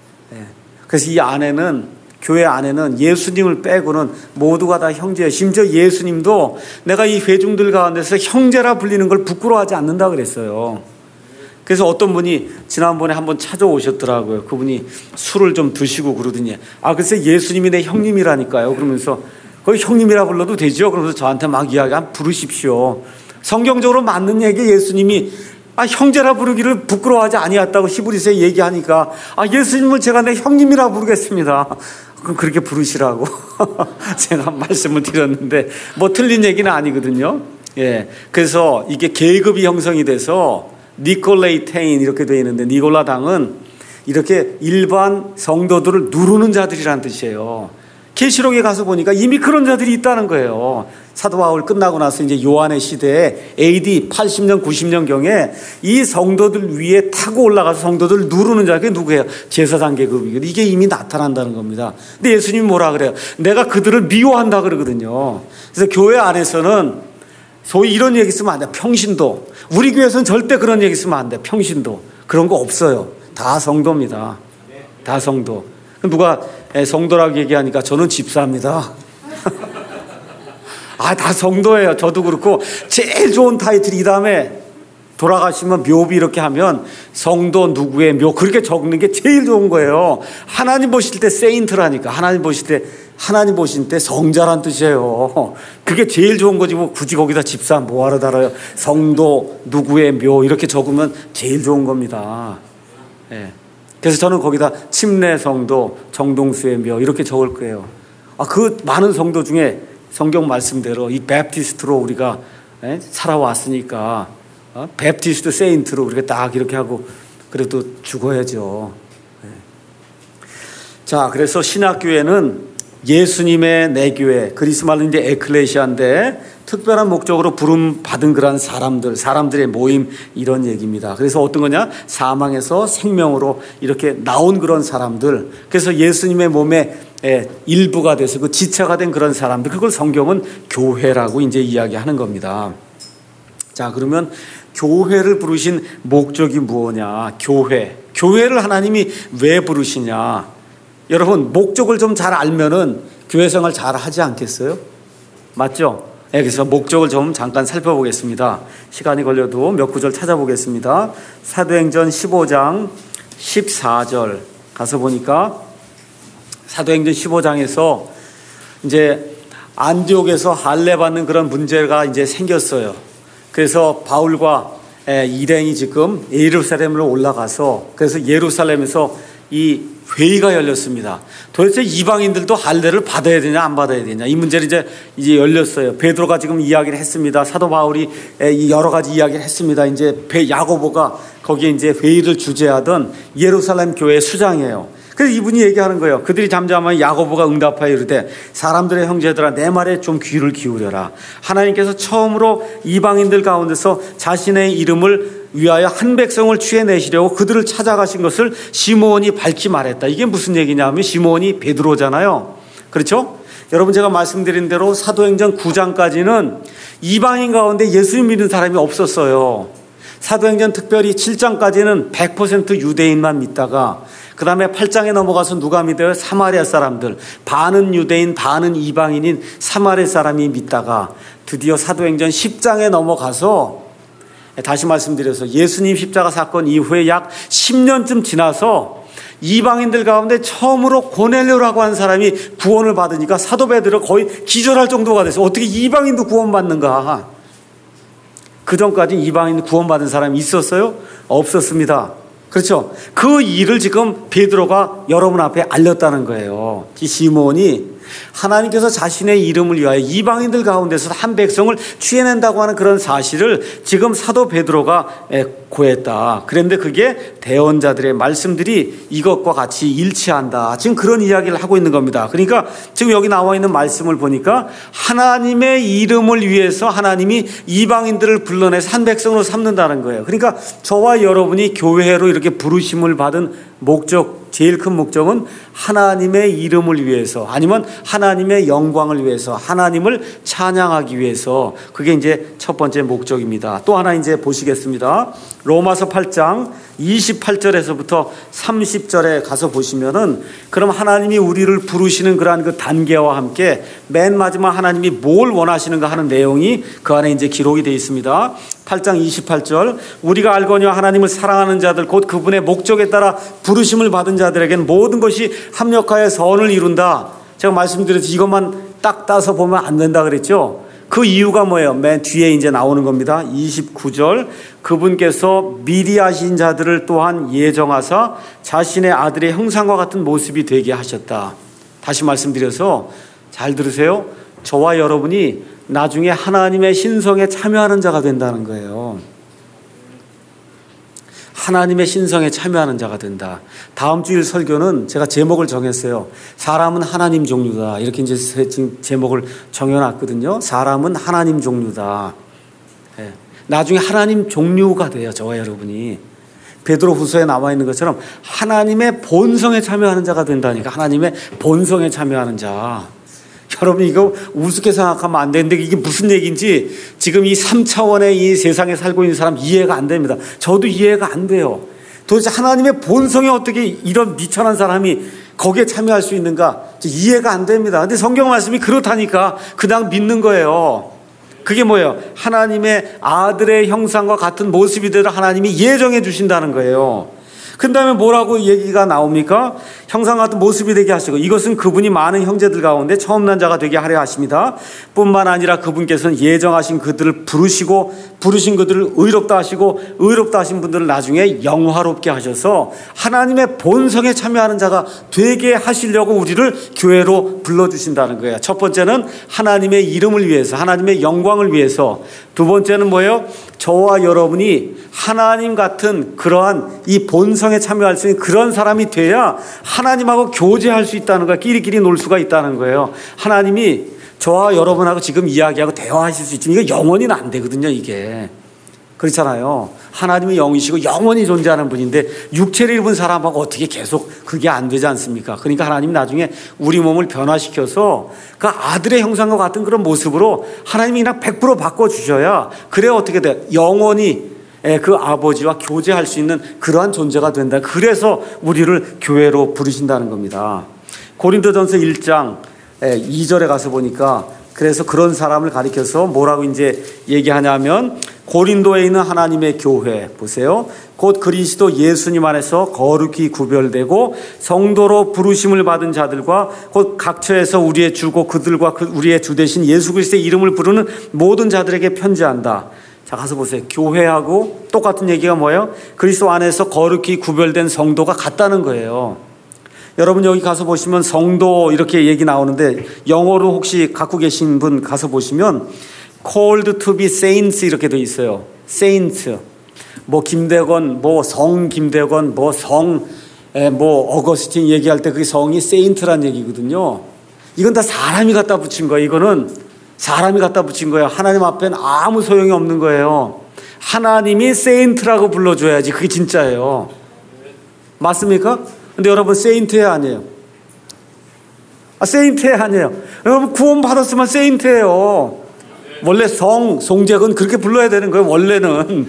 그래서 이 안에는 교회 안에는 예수님을 빼고는 모두가 다 형제예요. 심지어 예수님도 내가 이 회중들 가운데서 형제라 불리는 걸 부끄러워하지 않는다 그랬어요. 그래서 어떤 분이 지난번에 한번 찾아오셨더라고요. 그분이 술을 좀 드시고 그러더니 글쎄 예수님이 내 형님이라니까요. 그러면서 거기 형님이라 불러도 되죠. 그러면서 저한테 막 부르십시오. 성경적으로 맞는 얘기 예수님이 형제라 부르기를 부끄러워하지 아니했다고 히브리서에 얘기하니까 예수님을 제가 내 형님이라 부르겠습니다. 그럼 그렇게 부르시라고 제가 말씀을 드렸는데 뭐 틀린 얘기는 아니거든요. 그래서 이게 계급이 형성이 돼서 니콜레이테인 이렇게 되어 있는데 니골라당은 이렇게 일반 성도들을 누르는 자들이란 뜻이에요. 계시록에 가서 보니까 이미 그런 자들이 있다는 거예요. 사도 바울 끝나고 나서 이제 요한의 시대에 AD 80년 90년경에 이 성도들 위에 타고 올라가서 성도들을 누르는 자가 누구예요? 제사장 계급이거든요. 이게 이미 나타난다는 겁니다. 근데 예수님이 뭐라 그래요? 내가 그들을 미워한다 그러거든요. 그래서 교회 안에서는 소위 이런 얘기 쓰면 안 돼. 평신도. 우리 교회에서는 절대 그런 얘기 쓰면 안 돼. 평신도. 그런 거 없어요. 다 성도입니다. 다 성도. 누가 성도라고 얘기하니까 저는 집사입니다. 다 성도예요. 저도 그렇고 제일 좋은 타이틀이 이 다음에 돌아가시면 묘비 이렇게 하면 성도 누구의 묘 그렇게 적는 게 제일 좋은 거예요. 하나님 보실 때 세인트라니까. 하나님 보실 때 성자란 뜻이에요. 그게 제일 좋은 거지 뭐 굳이 거기다 집사 뭐하러 달아요. 성도 누구의 묘 이렇게 적으면 제일 좋은 겁니다. 그래서 저는 거기다 침례 성도 정동수의 묘 이렇게 적을 거예요. 그 많은 성도 중에 성경 말씀대로 이 베프티스트로 우리가 살아왔으니까 베프티스트 세인트로 우리가 딱 이렇게 하고 그래도 죽어야죠. 자, 그래서 신학교회는 예수님의 내 교회, 그리스 말로 이제 에클레시아인데 특별한 목적으로 부름 받은 그런 사람들의 모임 이런 얘기입니다. 그래서 어떤 거냐? 사망에서 생명으로 이렇게 나온 그런 사람들. 그래서 예수님의 몸의 일부가 돼서 그 지체가 된 그런 사람들. 그걸 성경은 교회라고 이제 이야기하는 겁니다. 자, 그러면 교회를 부르신 목적이 무엇이냐? 교회를 하나님이 왜 부르시냐? 여러분 목적을 좀 잘 알면은 교회 생활 잘 하지 않겠어요? 맞죠? 그래서 목적을 좀 잠깐 살펴보겠습니다. 시간이 걸려도 몇 구절 찾아보겠습니다. 사도행전 15장 14절 가서 보니까 사도행전 15장에서 이제 안디옥에서 할례 받는 그런 문제가 이제 생겼어요. 그래서 바울과 일행이 지금 예루살렘으로 올라가서 그래서 예루살렘에서 이 회의가 열렸습니다. 도대체 이방인들도 할례를 받아야 되냐 안 받아야 되냐 이 문제를 이제 열렸어요. 베드로가 지금 이야기를 했습니다. 사도 바울이 여러 가지 이야기를 했습니다. 이제 야고보가 거기에 이제 회의를 주재하던 예루살렘 교회 수장이에요. 그래서 이분이 얘기하는 거예요. 그들이 잠잠하면 야고보가 응답하여 이르되 사람들의 형제들아 내 말에 좀 귀를 기울여라. 하나님께서 처음으로 이방인들 가운데서 자신의 이름을 위하여 한 백성을 취해내시려고 그들을 찾아가신 것을 시므온이 밝히 말했다. 이게 무슨 얘기냐면 시므온이 베드로잖아요. 그렇죠? 여러분 제가 말씀드린 대로 사도행전 9장까지는 이방인 가운데 예수님 믿는 사람이 없었어요. 사도행전 특별히 7장까지는 100% 유대인만 믿다가 그 다음에 8장에 넘어가서 누가 믿어요? 사마리아 사람들. 반은 유대인 반은 이방인인 사마리아 사람이 믿다가 드디어 사도행전 10장에 넘어가서 다시 말씀드려서 예수님 십자가 사건 이후에 약 10년쯤 지나서 이방인들 가운데 처음으로 고넬료라고 하는 사람이 구원을 받으니까 사도 베드로가 거의 기절할 정도가 됐어요. 어떻게 이방인도 구원받는가? 그 전까지 이방인 구원받은 사람이 있었어요? 없었습니다. 그렇죠? 그 일을 지금 베드로가 여러분 앞에 알렸다는 거예요. 이 시몬이 하나님께서 자신의 이름을 위하여 이방인들 가운데서 한 백성을 취해낸다고 하는 그런 사실을 지금 사도 베드로가 고했다. 그런데 그게 대언자들의 말씀들이 이것과 같이 일치한다. 지금 그런 이야기를 하고 있는 겁니다. 그러니까 지금 여기 나와 있는 말씀을 보니까 하나님의 이름을 위해서 하나님이 이방인들을 불러내서 한 백성으로 삼는다는 거예요. 그러니까 저와 여러분이 교회로 이렇게 부르심을 받은 목적, 제일 큰 목적은 하나님의 이름을 위해서 아니면 하나님의 영광을 위해서 하나님을 찬양하기 위해서 그게 이제 첫 번째 목적입니다. 또 하나 이제 보시겠습니다. 로마서 8장 28절에서부터 30절에 가서 보시면은 그럼 하나님이 우리를 부르시는 그러한 그 단계와 함께 맨 마지막 하나님이 뭘 원하시는가 하는 내용이 그 안에 이제 기록이 되어 있습니다. 8장 28절 우리가 알거니와 하나님을 사랑하는 자들 곧 그분의 목적에 따라 부르심을 받은 자들에게는 모든 것이 합력하여 선을 이룬다. 제가 말씀드려서 이것만 딱 따서 보면 안 된다 그랬죠. 그 이유가 뭐예요? 맨 뒤에 이제 나오는 겁니다. 29절 그분께서 미리 하신 자들을 또한 예정하사 자신의 아들의 형상과 같은 모습이 되게 하셨다. 다시 말씀드려서 잘 들으세요. 저와 여러분이 나중에 하나님의 신성에 참여하는 자가 된다는 거예요. 하나님의 신성에 참여하는 자가 된다. 다음 주일 설교는 제가 제목을 정했어요. 사람은 하나님 종류다. 이렇게 이제 지금 제목을 정해놨거든요. 사람은 하나님 종류다. 네. 나중에 하나님 종류가 돼요. 저와 여러분이. 베드로 후서에 나와 있는 것처럼 하나님의 본성에 참여하는 자가 된다니까. 하나님의 본성에 참여하는 자. 여러분 이거 우습게 생각하면 안 되는데 이게 무슨 얘기인지 지금 이 3차원의 이 세상에 살고 있는 사람 이해가 안 됩니다. 저도 이해가 안 돼요. 도대체 하나님의 본성에 어떻게 이런 미천한 사람이 거기에 참여할 수 있는가 이해가 안 됩니다. 근데 성경 말씀이 그렇다니까 그냥 믿는 거예요. 그게 뭐예요? 하나님의 아들의 형상과 같은 모습이 되도록 하나님이 예정해 주신다는 거예요. 그 다음에 뭐라고 얘기가 나옵니까? 형상 같은 모습이 되게 하시고 이것은 그분이 많은 형제들 가운데 처음 난 자가 되게 하려 하십니다. 뿐만 아니라 그분께서는 예정하신 그들을 부르신 그들을 의롭다 하시고 의롭다 하신 분들을 나중에 영화롭게 하셔서 하나님의 본성에 참여하는 자가 되게 하시려고 우리를 교회로 불러주신다는 거예요. 첫 번째는 하나님의 이름을 위해서 하나님의 영광을 위해서 두 번째는 뭐예요? 저와 여러분이 하나님 같은 그러한 이 본성에 참여할 수 있는 그런 사람이 돼야 하나님하고 교제할 수 있다는 거야. 끼리끼리 놀 수가 있다는 거예요. 하나님이 저와 여러분하고 지금 이야기하고 대화하실 수 있지만 이거 영원히는 안 되거든요. 이게 그렇잖아요. 하나님이 영이시고 영원히 존재하는 분인데 육체를 입은 사람하고 어떻게 계속 그게 안 되지 않습니까? 그러니까 하나님이 나중에 우리 몸을 변화시켜서 그 아들의 형상과 같은 그런 모습으로 하나님이 그냥 100% 바꿔주셔야 그래야 어떻게 돼? 영원히 그 아버지와 교제할 수 있는 그러한 존재가 된다. 그래서 우리를 교회로 부르신다는 겁니다. 고린도전서 1장 2절에 가서 보니까 그래서 그런 사람을 가리켜서 뭐라고 이제 얘기하냐면 고린도에 있는 하나님의 교회 보세요. 곧 그리스도 예수님 안에서 거룩히 구별되고 성도로 부르심을 받은 자들과 곧 각처에서 우리의 주고 그들과 우리의 주 되신 예수 그리스도의 이름을 부르는 모든 자들에게 편지한다. 자, 가서 보세요. 교회하고 똑같은 얘기가 뭐예요? 그리스도 안에서 거룩히 구별된 성도가 같다는 거예요. 여러분 여기 가서 보시면 성도 이렇게 얘기 나오는데 영어로 혹시 갖고 계신 분 가서 보시면 called to be saints 이렇게 돼 있어요. saints. 뭐 김대건, 뭐 성 김대건, 뭐 어거스틴 얘기할 때 그게 성이 saint란 얘기거든요. 이건 다 사람이 갖다 붙인 거예요. 이거는 사람이 갖다 붙인 거예요. 하나님 앞에는 아무 소용이 없는 거예요. 하나님이 saint라고 불러줘야지 그게 진짜예요. 맞습니까? 근데 여러분 세인트예요 아니에요? 세인트예요 아니에요? 여러분 구원 받았으면 세인트예요. 원래 송재근 그렇게 불러야 되는 거예요. 원래는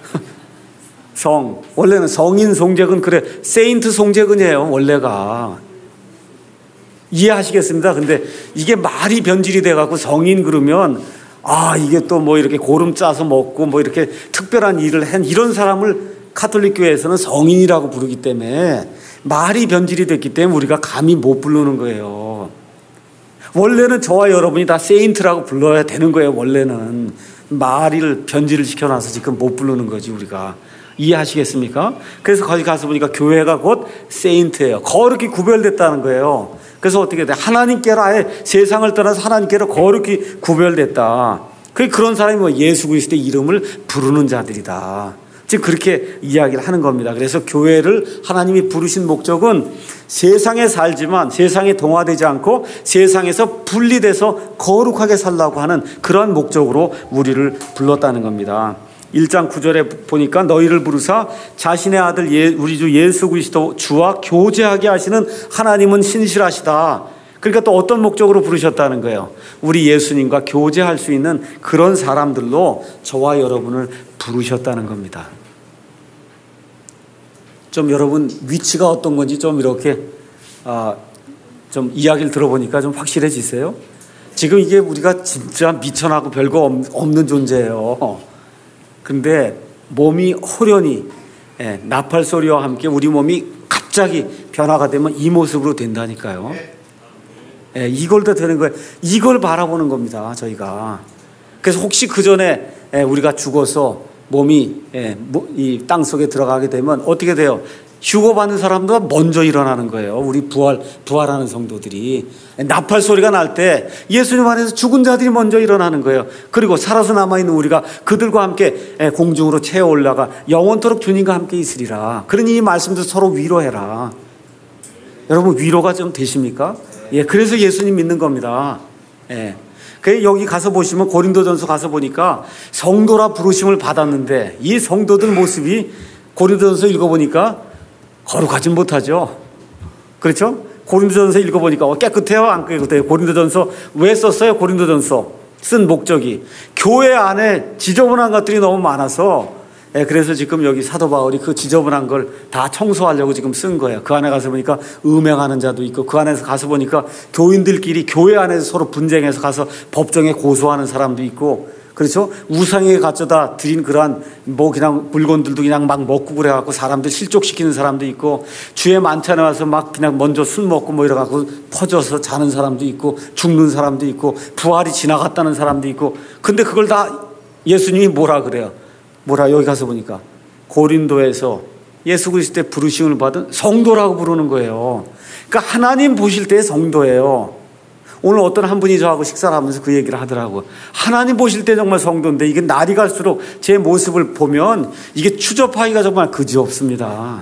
원래는 성인 송재근 그래 세인트 송재근이에요. 원래가 이해하시겠습니다. 근데 이게 말이 변질이 돼갖고 성인 그러면 이게 또 뭐 이렇게 고름 짜서 먹고 뭐 이렇게 특별한 일을 한 이런 사람을 카톨릭 교회에서는 성인이라고 부르기 때문에 말이 변질이 됐기 때문에 우리가 감히 못 부르는 거예요. 원래는 저와 여러분이 다 세인트라고 불러야 되는 거예요. 원래는 말을 변질을 시켜놔서 지금 못 부르는 거지 우리가. 이해하시겠습니까? 그래서 거기 가서 보니까 교회가 곧 세인트예요. 거룩히 구별됐다는 거예요. 그래서 어떻게 돼? 하나님께로 아예 세상을 떠나서 하나님께로 거룩히 구별됐다. 그런 사람이 뭐 예수 그리스도의 이름을 부르는 자들이다. 지금 그렇게 이야기를 하는 겁니다. 그래서 교회를 하나님이 부르신 목적은 세상에 살지만 세상에 동화되지 않고 세상에서 분리돼서 거룩하게 살라고 하는 그런 목적으로 우리를 불렀다는 겁니다. 1장 9절에 보니까 너희를 부르사 자신의 아들 우리 주 예수 그리스도 주와 교제하게 하시는 하나님은 신실하시다. 그러니까 또 어떤 목적으로 부르셨다는 거예요? 우리 예수님과 교제할 수 있는 그런 사람들로 저와 여러분을 부르셨다는 겁니다. 좀 여러분 위치가 어떤 건지 좀 이렇게 좀 이야기를 들어보니까 좀 확실해지세요? 지금 이게 우리가 진짜 미천하고 별거 없는 존재예요. 근데 몸이 호련히 나팔 소리와 함께 우리 몸이 갑자기 변화가 되면 이 모습으로 된다니까요. 이걸 다 되는 거예요. 이걸 바라보는 겁니다. 저희가. 그래서 혹시 그 전에 우리가 죽어서 몸이 이 땅 속에 들어가게 되면 어떻게 돼요? 휴거받는 사람보다 먼저 일어나는 거예요. 우리 부활하는 성도들이. 나팔 소리가 날 때 예수님 안에서 죽은 자들이 먼저 일어나는 거예요. 그리고 살아서 남아있는 우리가 그들과 함께 공중으로 채워 올라가 영원토록 주님과 함께 있으리라. 그러니 이 말씀도 서로 위로해라. 여러분 위로가 좀 되십니까? 그래서 예수님 믿는 겁니다. 여기 가서 보시면 고린도전서 가서 보니까 성도라 부르심을 받았는데 이 성도들 모습이 고린도전서 읽어보니까 거룩하진 못하죠. 그렇죠? 고린도전서 읽어보니까 깨끗해요? 안 깨끗해요? 고린도전서 왜 썼어요? 고린도전서 쓴 목적이 교회 안에 지저분한 것들이 너무 많아서 그래서 지금 여기 사도 바울이 그 지저분한 걸 다 청소하려고 지금 쓴 거예요. 그 안에 가서 보니까 음행하는 자도 있고 그 안에서 가서 보니까 교인들끼리 교회 안에서 서로 분쟁해서 가서 법정에 고소하는 사람도 있고 그렇죠? 우상에 갖춰다 드린 그러한 뭐 그냥 물건들도 그냥 막 먹고 그래갖고 사람들 실족시키는 사람도 있고 주의 만찬에 와서 막 그냥 먼저 술 먹고 뭐 이래갖고 퍼져서 자는 사람도 있고 죽는 사람도 있고 부활이 지나갔다는 사람도 있고 근데 그걸 다 예수님이 뭐라 그래요? 여기 가서 보니까 고린도에서 예수 그리스도의 부르심을 받은 성도라고 부르는 거예요. 그러니까 하나님 보실 때의 성도예요. 오늘 어떤 한 분이 저하고 식사를 하면서 그 얘기를 하더라고요. 하나님 보실 때 정말 성도인데 이게 날이 갈수록 제 모습을 보면 이게 추접하기가 정말 그지없습니다.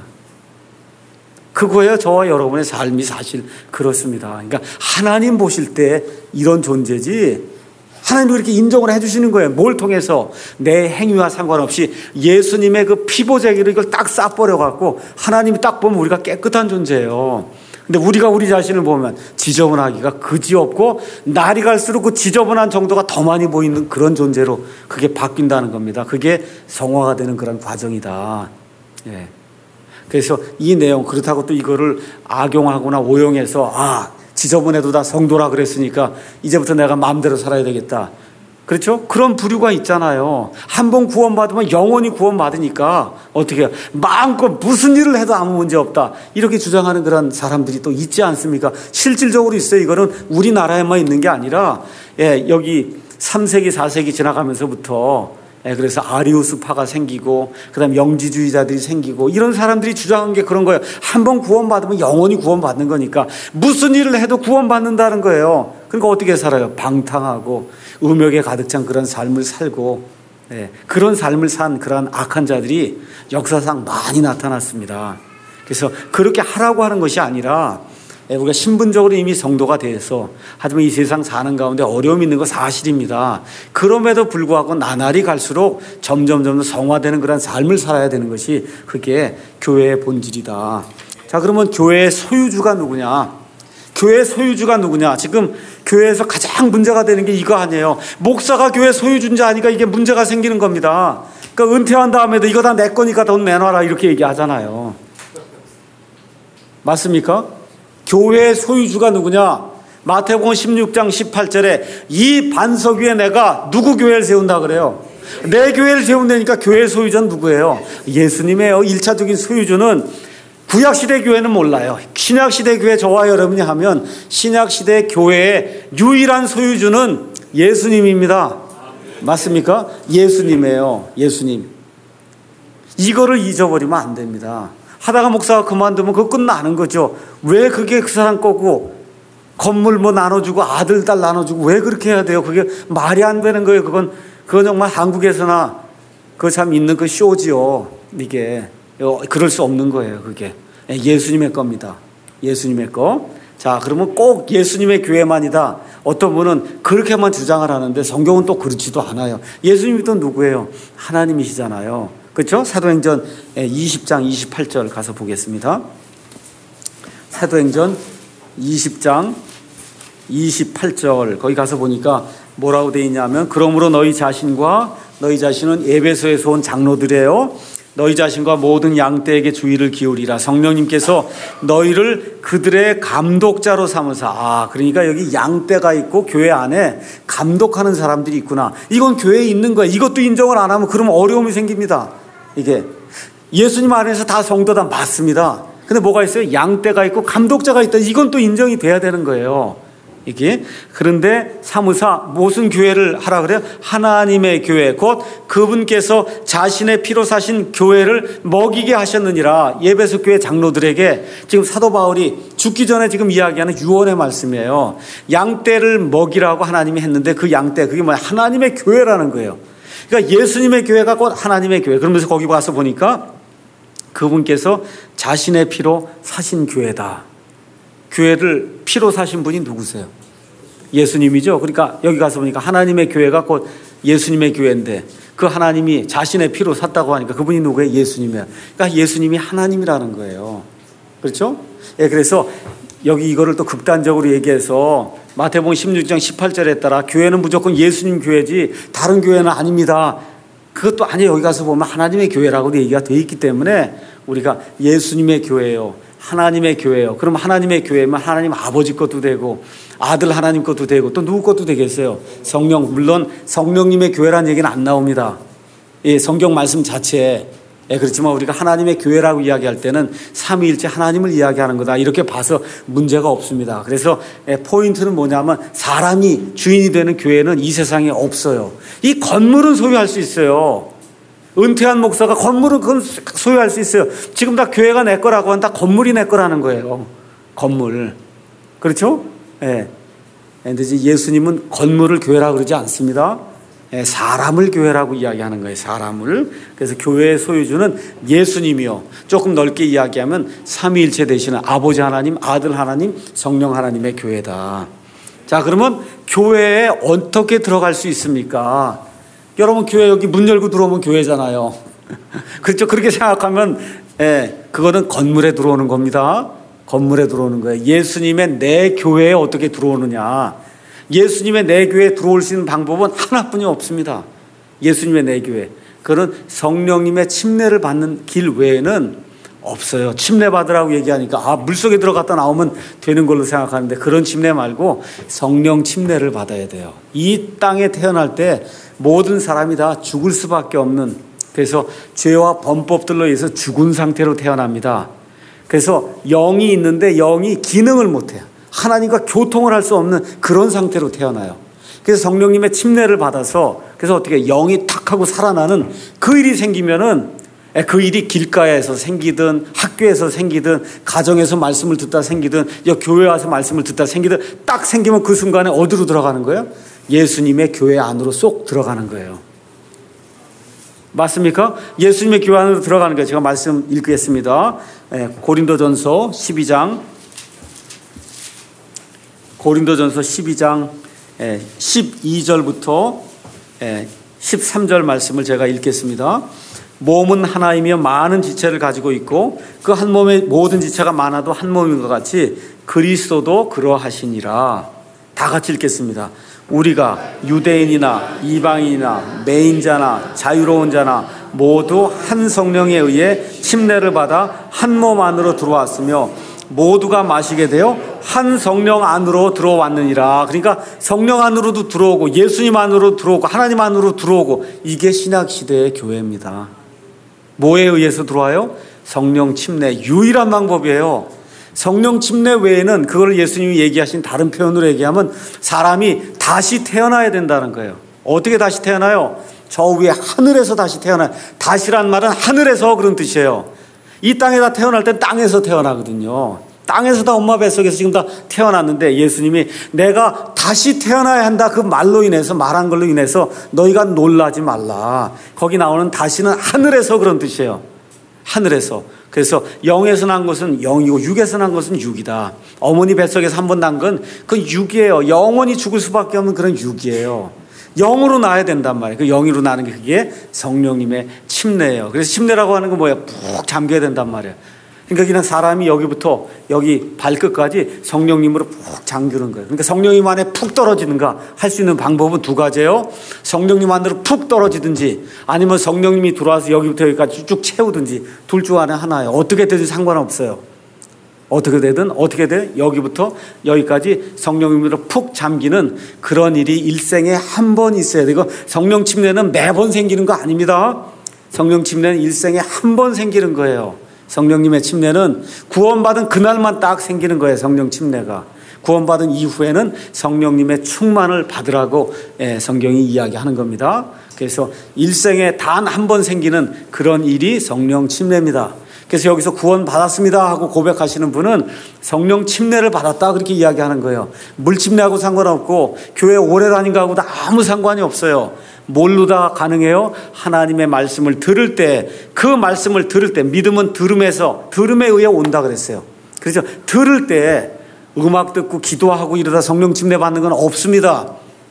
그거예요. 저와 여러분의 삶이 사실 그렇습니다. 그러니까 하나님 보실 때 이런 존재지 하나님이 그렇게 인정을 해주시는 거예요. 뭘 통해서? 내 행위와 상관없이 예수님의 그 피보자기로 이걸 딱 싸버려갖고 하나님이 딱 보면 우리가 깨끗한 존재예요. 근데 우리가 우리 자신을 보면 지저분하기가 그지없고 날이 갈수록 그 지저분한 정도가 더 많이 보이는 그런 존재로 그게 바뀐다는 겁니다. 그게 성화가 되는 그런 과정이다. 그래서 이 내용 그렇다고 또 이거를 악용하거나 오용해서 지저분해도 다 성도라 그랬으니까 이제부터 내가 마음대로 살아야 되겠다. 그렇죠? 그런 부류가 있잖아요. 한 번 구원받으면 영원히 구원받으니까 어떻게 해요? 마음껏 무슨 일을 해도 아무 문제 없다. 이렇게 주장하는 그런 사람들이 또 있지 않습니까? 실질적으로 있어요. 이거는 우리나라에만 있는 게 아니라 여기 3세기, 4세기 지나가면서부터 그래서 아리우스파가 생기고 그다음에 영지주의자들이 생기고 이런 사람들이 주장한 게 그런 거예요. 한 번 구원받으면 영원히 구원받는 거니까 무슨 일을 해도 구원받는다는 거예요. 그러니까 어떻게 살아요? 방탕하고 음욕에 가득 찬 그런 삶을 살고 그런 삶을 산 그런 악한 자들이 역사상 많이 나타났습니다. 그래서 그렇게 하라고 하는 것이 아니라 우리가 신분적으로 이미 성도가 돼서 하지만 이 세상 사는 가운데 어려움이 있는 거 사실입니다. 그럼에도 불구하고 나날이 갈수록 점점 성화되는 그런 삶을 살아야 되는 것이 그게 교회의 본질이다. 자, 그러면 교회의 소유주가 누구냐? 교회의 소유주가 누구냐? 지금 교회에서 가장 문제가 되는 게 이거 아니에요. 목사가 교회 소유주인지 아니까 이게 문제가 생기는 겁니다. 그러니까 은퇴한 다음에도 이거 다 내 거니까 돈 내놔라 이렇게 얘기하잖아요. 맞습니까? 교회의 소유주가 누구냐? 마태복음 16장 18절에 이 반석 위에 내가 누구 교회를 세운다 그래요? 내 교회를 세운다니까 교회의 소유주는 누구예요? 예수님이에요. 1차적인 소유주는 구약시대 교회는 몰라요. 신약시대 교회 저와 여러분이 하면 신약시대 교회의 유일한 소유주는 예수님입니다. 맞습니까? 예수님이에요. 예수님. 이거를 잊어버리면 안 됩니다. 하다가 목사가 그만두면 그거 끝나는 거죠. 왜 그게 그 사람 거고 건물 뭐 나눠주고 아들 딸 나눠주고 왜 그렇게 해야 돼요? 그게 말이 안 되는 거예요. 그건 정말 한국에서나 그거 참 있는 그 쇼지요. 이게 그럴 수 없는 거예요. 그게 예수님의 겁니다. 예수님의 거. 자, 그러면 꼭 예수님의 교회만이다. 어떤 분은 그렇게만 주장을 하는데 성경은 또 그렇지도 않아요. 예수님이 또 누구예요? 하나님이시잖아요. 그렇죠? 사도행전 20장 28절 가서 보겠습니다. 사도행전 20장 28절 거기 가서 보니까 뭐라고 되어 있냐면 그러므로 너희 자신은 에베소에서 온 장로들이에요. 너희 자신과 모든 양떼에게 주의를 기울이라. 성령님께서 너희를 그들의 감독자로 삼으사. 그러니까 여기 양떼가 있고 교회 안에 감독하는 사람들이 있구나. 이건 교회에 있는 거예요. 이것도 인정을 안 하면 그러면 어려움이 생깁니다. 이게 예수님 안에서 다 성도다 맞습니다. 근데 뭐가 있어요? 양떼가 있고 감독자가 있다. 이건 또 인정이 돼야 되는 거예요. 이게 그런데 사무사 무슨 교회를 하라 그래요? 하나님의 교회 곧 그분께서 자신의 피로 사신 교회를 먹이게 하셨느니라. 에베소 교회 장로들에게 지금 사도 바울이 죽기 전에 지금 이야기하는 유언의 말씀이에요. 양떼를 먹이라고 하나님이 했는데 그 양떼 그게 뭐야? 하나님의 교회라는 거예요. 그러니까 예수님의 교회가 곧 하나님의 교회. 그러면서 거기 가서 보니까 그분께서 자신의 피로 사신 교회다. 교회를 피로 사신 분이 누구세요? 예수님이죠. 그러니까 여기 가서 보니까 하나님의 교회가 곧 예수님의 교회인데 그 하나님이 자신의 피로 샀다고 하니까 그분이 누구예요? 예수님이에요. 그러니까 예수님이 하나님이라는 거예요. 그렇죠? 그래서 여기 이거를 또 극단적으로 얘기해서 마태복음 16장 18절에 따라 교회는 무조건 예수님 교회지 다른 교회는 아닙니다. 그것도 아니에요. 여기 가서 보면 하나님의 교회라고 얘기가 되어 있기 때문에 우리가 예수님의 교회예요. 하나님의 교회예요. 그럼 하나님의 교회면 하나님 아버지 것도 되고 아들 하나님 것도 되고 또 누구 것도 되겠어요? 성령. 물론 성령님의 교회라는 얘기는 안 나옵니다. 성경 말씀 자체에. 그렇지만 우리가 하나님의 교회라고 이야기할 때는 삼위일체 하나님을 이야기하는 거다 이렇게 봐서 문제가 없습니다. 그래서 포인트는 뭐냐면 사람이 주인이 되는 교회는 이 세상에 없어요. 이 건물은 소유할 수 있어요. 은퇴한 목사가 건물은 그건 소유할 수 있어요. 지금 다 교회가 내 거라고 하면 다 건물이 내 거라는 거예요. 건물. 그렇죠? 근데 예수님은 건물을 교회라고 그러지 않습니다. 사람을 교회라고 이야기하는 거예요. 사람을. 그래서 교회의 소유주는 예수님이요. 조금 넓게 이야기하면 삼위일체 되시는 아버지 하나님, 아들 하나님, 성령 하나님의 교회다. 자, 그러면 교회에 어떻게 들어갈 수 있습니까? 여러분 교회 여기 문 열고 들어오면 교회잖아요. 그렇죠? 그렇게 생각하면 그거는 건물에 들어오는 겁니다. 건물에 들어오는 거예요. 예수님의 내 교회에 어떻게 들어오느냐? 예수님의 내 교회에 들어올 수 있는 방법은 하나뿐이 없습니다. 예수님의 내 교회. 그건 성령님의 침례를 받는 길 외에는 없어요. 침례 받으라고 얘기하니까 물속에 들어갔다 나오면 되는 걸로 생각하는데 그런 침례 말고 성령 침례를 받아야 돼요. 이 땅에 태어날 때 모든 사람이 다 죽을 수밖에 없는, 그래서 죄와 범법들로 인해서 죽은 상태로 태어납니다. 그래서 영이 있는데 영이 기능을 못해요. 하나님과 교통을 할 수 없는 그런 상태로 태어나요. 그래서 성령님의 침례를 받아서, 그래서 어떻게 영이 탁 하고 살아나는 그 일이 생기면은, 그 일이 길가에서 생기든 학교에서 생기든 가정에서 말씀을 듣다 생기든 교회 와서 말씀을 듣다 생기든 딱 생기면 그 순간에 어디로 들어가는 거예요? 예수님의 교회 안으로 쏙 들어가는 거예요. 맞습니까? 예수님의 교회 안으로 들어가는 거예요. 제가 말씀 읽겠습니다. 고린도전서 12장 12절부터 13절 말씀을 제가 읽겠습니다. 몸은 하나이며 많은 지체를 가지고 있고 그 한 몸의 모든 지체가 많아도 한 몸인 것 같이 그리스도도 그러하시니라. 다 같이 읽겠습니다. 우리가 유대인이나 이방인이나 매인자나 자유로운 자나 모두 한 성령에 의해 침례를 받아 한 몸 안으로 들어왔으며 모두가 마시게 되어 한 성령 안으로 들어왔느니라. 그러니까 성령 안으로도 들어오고 예수님 안으로 들어오고 하나님 안으로 들어오고, 이게 신약시대의 교회입니다. 뭐에 의해서 들어와요? 성령 침례, 유일한 방법이에요. 성령 침례 외에는, 그걸 예수님이 얘기하신 다른 표현으로 얘기하면 사람이 다시 태어나야 된다는 거예요. 어떻게 다시 태어나요? 저 위에 하늘에서 다시 태어나요. 다시란 말은 하늘에서 그런 뜻이에요. 이 땅에다 태어날 땐 땅에서 태어나거든요. 땅에서 다 엄마 뱃속에서 지금 다 태어났는데 예수님이 내가 다시 태어나야 한다, 그 말로 인해서, 말한 걸로 인해서 너희가 놀라지 말라. 거기 나오는 다시는 하늘에서 그런 뜻이에요. 하늘에서. 그래서 영에서 난 것은 영이고 육에서 난 것은 육이다. 어머니 뱃속에서 한 번 난 건 그 육이에요. 영원히 죽을 수밖에 없는 그런 육이에요. 영으로 나야 된단 말이에요. 그 영으로 나는 게 그게 성령님의 침례예요. 그래서 침례라고 하는 건 뭐예요? 푹 잠겨야 된단 말이에요. 그러니까 그냥 사람이 여기부터 여기 발끝까지 성령님으로 푹 잠그는 거예요. 그러니까 성령님 안에 푹 떨어지는가 할 수 있는 방법은 두 가지예요. 성령님 안으로 푹 떨어지든지 아니면 성령님이 들어와서 여기부터 여기까지 쭉 채우든지, 둘 중 안에 하나예요. 어떻게 되든 상관없어요. 어떻게 되든 어떻게 돼? 여기부터 여기까지 성령님으로 푹 잠기는 그런 일이 일생에 한 번 있어야 되고, 성령 침례는 매번 생기는 거 아닙니다. 성령 침례는 일생에 한 번 생기는 거예요. 성령님의 침례는 구원받은 그날만 딱 생기는 거예요. 성령 침례가 구원받은 이후에는 성령님의 충만을 받으라고 성경이 이야기하는 겁니다. 그래서 일생에 단 한 번 생기는 그런 일이 성령 침례입니다. 그래서 여기서 구원받았습니다 하고 고백하시는 분은 성령 침례를 받았다, 그렇게 이야기하는 거예요. 물 침례하고 상관없고 교회 오래 다닌 거하고도 아무 상관이 없어요. 뭘로 다 가능해요? 하나님의 말씀을 들을 때, 그 말씀을 들을 때, 믿음은 들음에 의해 온다 그랬어요. 그래서 들을 때 음악 듣고 기도하고 이러다 성령 침례 받는 건 없습니다.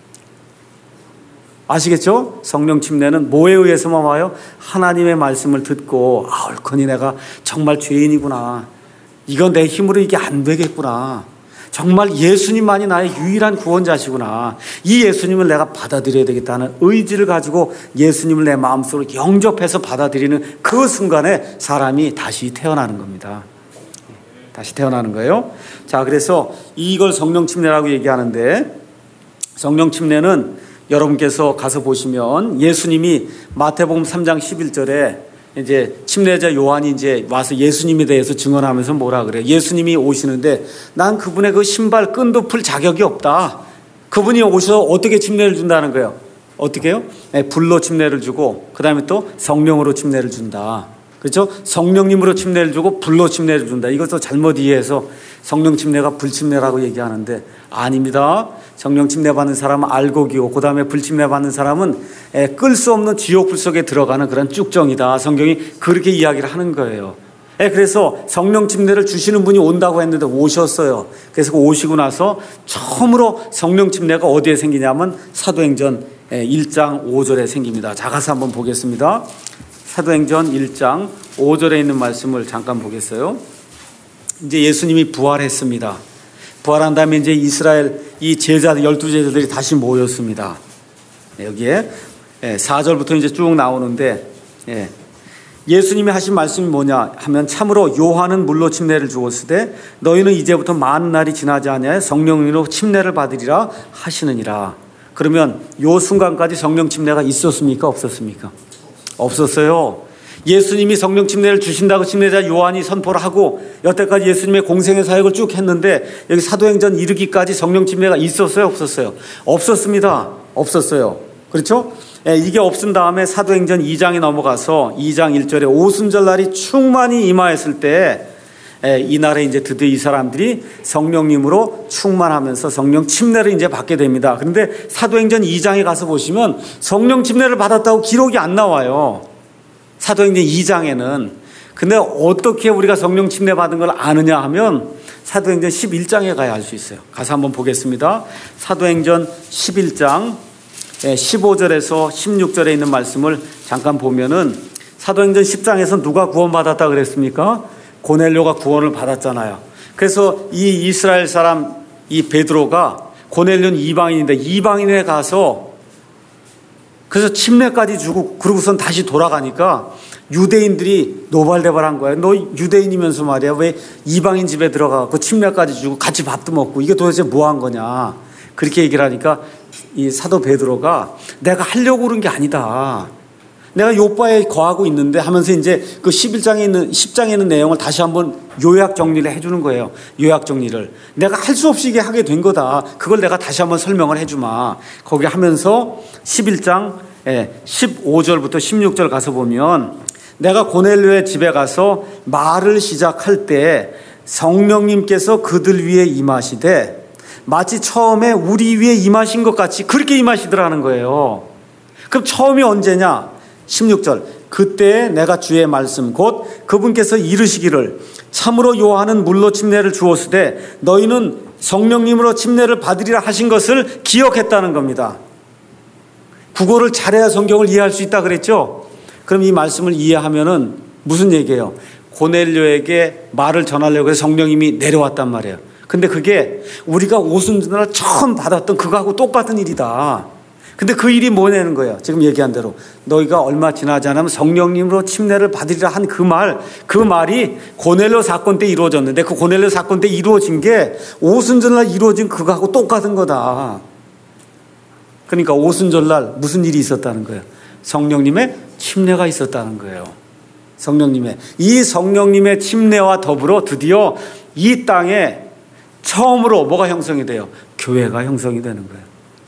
아시겠죠? 성령 침례는 뭐에 의해서만 와요? 하나님의 말씀을 듣고 옳거니 내가 정말 죄인이구나, 이건 내 힘으로 이게 안 되겠구나, 정말 예수님만이 나의 유일한 구원자시구나, 이 예수님을 내가 받아들여야 되겠다는 의지를 가지고 예수님을 내 마음속으로 영접해서 받아들이는 그 순간에 사람이 다시 태어나는 겁니다. 다시 태어나는 거예요. 자, 그래서 이걸 성령 침례라고 얘기하는데, 성령 침례는 여러분께서 가서 보시면 예수님이 마태복음 3장 11절에 이제 침례자 요한이 이제 와서 예수님에 대해서 증언하면서 뭐라 그래요? 예수님이 오시는데 난 그분의 그 신발 끈도 풀 자격이 없다. 그분이 오셔서 어떻게 침례를 준다는 거예요? 어떻게 해요? 불로 침례를 주고 그 다음에 또 성령으로 침례를 준다. 그렇죠? 성령님으로 침례를 주고 불로 침례를 준다. 이것도 잘못 이해해서 성령 침례가 불 침례라고 얘기하는데 아닙니다. 성령 침례 받는 사람은 알곡이고 그 다음에 불 침례 받는 사람은 끌 수 없는 지옥불 속에 들어가는 그런 쭉정이다. 성경이 그렇게 이야기를 하는 거예요. 그래서 성령 침례를 주시는 분이 온다고 했는데 오셨어요. 그래서 오시고 나서 처음으로 성령 침례가 어디에 생기냐면 사도행전 1장 5절에 생깁니다. 자, 가서 한번 보겠습니다. 사도행전 1장 5절에 있는 말씀을 잠깐 보겠어요. 이제 예수님이 부활했습니다. 부활한 다음에 이제 이스라엘 이 제자들 12제자들이 다시 모였습니다. 여기에 4절부터 이제 쭉 나오는데 예수님이 하신 말씀이 뭐냐 하면 참으로 요한은 물로 침례를 주었으되 너희는 이제부터 많은 날이 지나지 아니하여 성령으로 침례를 받으리라 하시느니라. 그러면 요 순간까지 성령 침례가 있었습니까? 없었습니까? 없었어요. 예수님이 성령 침례를 주신다고 침례자 요한이 선포를 하고 여태까지 예수님의 공생의 사역을 쭉 했는데 여기 사도행전 이르기까지 성령 침례가 있었어요? 없었어요? 없었습니다. 없었어요. 그렇죠? 이게 없은 다음에 사도행전 2장에 넘어가서 2장 1절에 오순절날이 충만히 임하였을 때 이날에 이제 드디어 이 사람들이 성령님으로 충만하면서 성령 침례를 이제 받게 됩니다. 그런데 사도행전 2장에 가서 보시면 성령 침례를 받았다고 기록이 안 나와요. 사도행전 2장에는. 근데 어떻게 우리가 성령 침례 받은 걸 아느냐 하면 사도행전 11장에 가야 알 수 있어요. 가서 한번 보겠습니다. 사도행전 11장 15절에서 16절에 있는 말씀을 잠깐 보면은 사도행전 10장에서 누가 구원받았다 그랬습니까? 고넬료가 구원을 받았잖아요. 그래서 이 이스라엘 사람 이 베드로가 고넬료는 이방인인데 이방인에 가서 그래서 침례까지 주고 그러고선 다시 돌아가니까 유대인들이 노발대발한 거예요. 너 유대인이면서 말이야 왜 이방인 집에 들어가고 침례까지 주고 같이 밥도 먹고 이게 도대체 뭐 한 거냐 그렇게 얘기를 하니까 이 사도 베드로가 내가 하려고 그런 게 아니다. 내가 요바에 거하고 있는데 하면서 이제 그 10장에 있는 내용을 다시 한번 요약 정리를 해주는 거예요. 요약 정리를. 내가 할 수 없이 이게 하게 된 거다. 그걸 내가 다시 한번 설명을 해주마. 거기 하면서 11장 15절부터 16절 가서 보면 내가 고넬료의 집에 가서 말을 시작할 때 성령님께서 그들 위에 임하시되 마치 처음에 우리 위에 임하신 것 같이 그렇게 임하시더라는 거예요. 그럼 처음이 언제냐? 16절 그때 내가 주의 말씀 곧 그분께서 이르시기를 참으로 요한은 물로 침례를 주었으되 너희는 성령님으로 침례를 받으리라 하신 것을 기억했다는 겁니다. 국어를 잘해야 성경을 이해할 수 있다 그랬죠. 그럼 이 말씀을 이해하면은 무슨 얘기예요? 고넬료에게 말을 전하려고 해서 성령님이 내려왔단 말이에요. 근데 그게 우리가 오순절날 처음 받았던 그거하고 똑같은 일이다. 근데 그 일이 뭐냐는 거예요. 지금 얘기한 대로 너희가 얼마 지나지 않으면 성령님으로 침례를 받으리라 한 그 말이 고넬료 사건 때 이루어졌는데 그 고넬료 사건 때 이루어진 게 오순절날 이루어진 그거하고 똑같은 거다. 그러니까 오순절날 무슨 일이 있었다는 거예요? 성령님의 침례가 있었다는 거예요. 이 성령님의 침례와 더불어 드디어 이 땅에 처음으로 뭐가 형성이 돼요? 교회가 형성이 되는 거예요.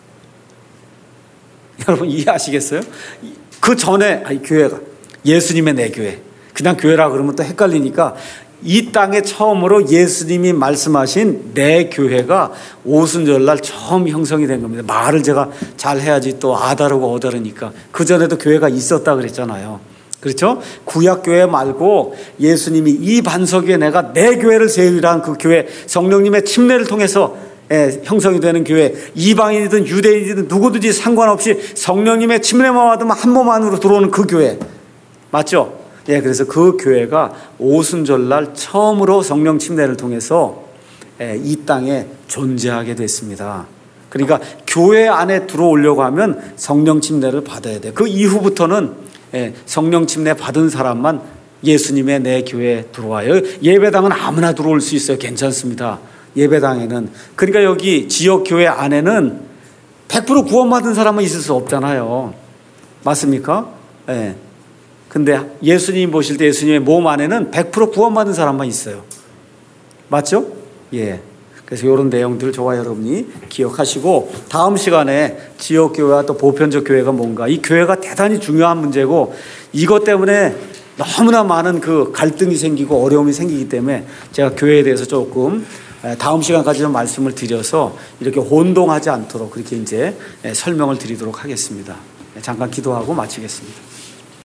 여러분 이해하시겠어요? 그 전에 교회가 예수님의 내 교회 그냥 교회라 그러면 또 헷갈리니까 이 땅에 처음으로 예수님이 말씀하신 내 교회가 오순절날 처음 형성이 된 겁니다. 말을 제가 잘 해야지 또 아다르고 어다르니까 그전에도 교회가 있었다 그랬잖아요. 그렇죠? 구약교회 말고 예수님이 이 반석 위에 내가 내 교회를 세우리라는 그 교회 성령님의 침례를 통해서 형성이 되는 교회 이방인이든 유대인이든 누구든지 상관없이 성령님의 침례만 받으면 한 몸 안으로 들어오는 그 교회 맞죠? 그래서 그 교회가 오순절날 처음으로 성령 침례를 통해서 이 땅에 존재하게 됐습니다. 그러니까 교회 안에 들어오려고 하면 성령 침례를 받아야 돼. 그 이후부터는 성령 침례 받은 사람만 예수님의 내 교회에 들어와요. 예배당은 아무나 들어올 수 있어요. 괜찮습니다. 예배당에는. 그러니까 여기 지역교회 안에는 100% 구원받은 사람은 있을 수 없잖아요. 맞습니까? 근데 예수님 보실 때 예수님의 몸 안에는 100% 구원받은 사람만 있어요. 맞죠? 그래서 이런 내용들을 저와 여러분이 기억하시고 다음 시간에 지역교회와 또 보편적 교회가 뭔가 이 교회가 대단히 중요한 문제고 이것 때문에 너무나 많은 그 갈등이 생기고 어려움이 생기기 때문에 제가 교회에 대해서 조금 다음 시간까지 좀 말씀을 드려서 이렇게 혼동하지 않도록 그렇게 이제 설명을 드리도록 하겠습니다. 잠깐 기도하고 마치겠습니다.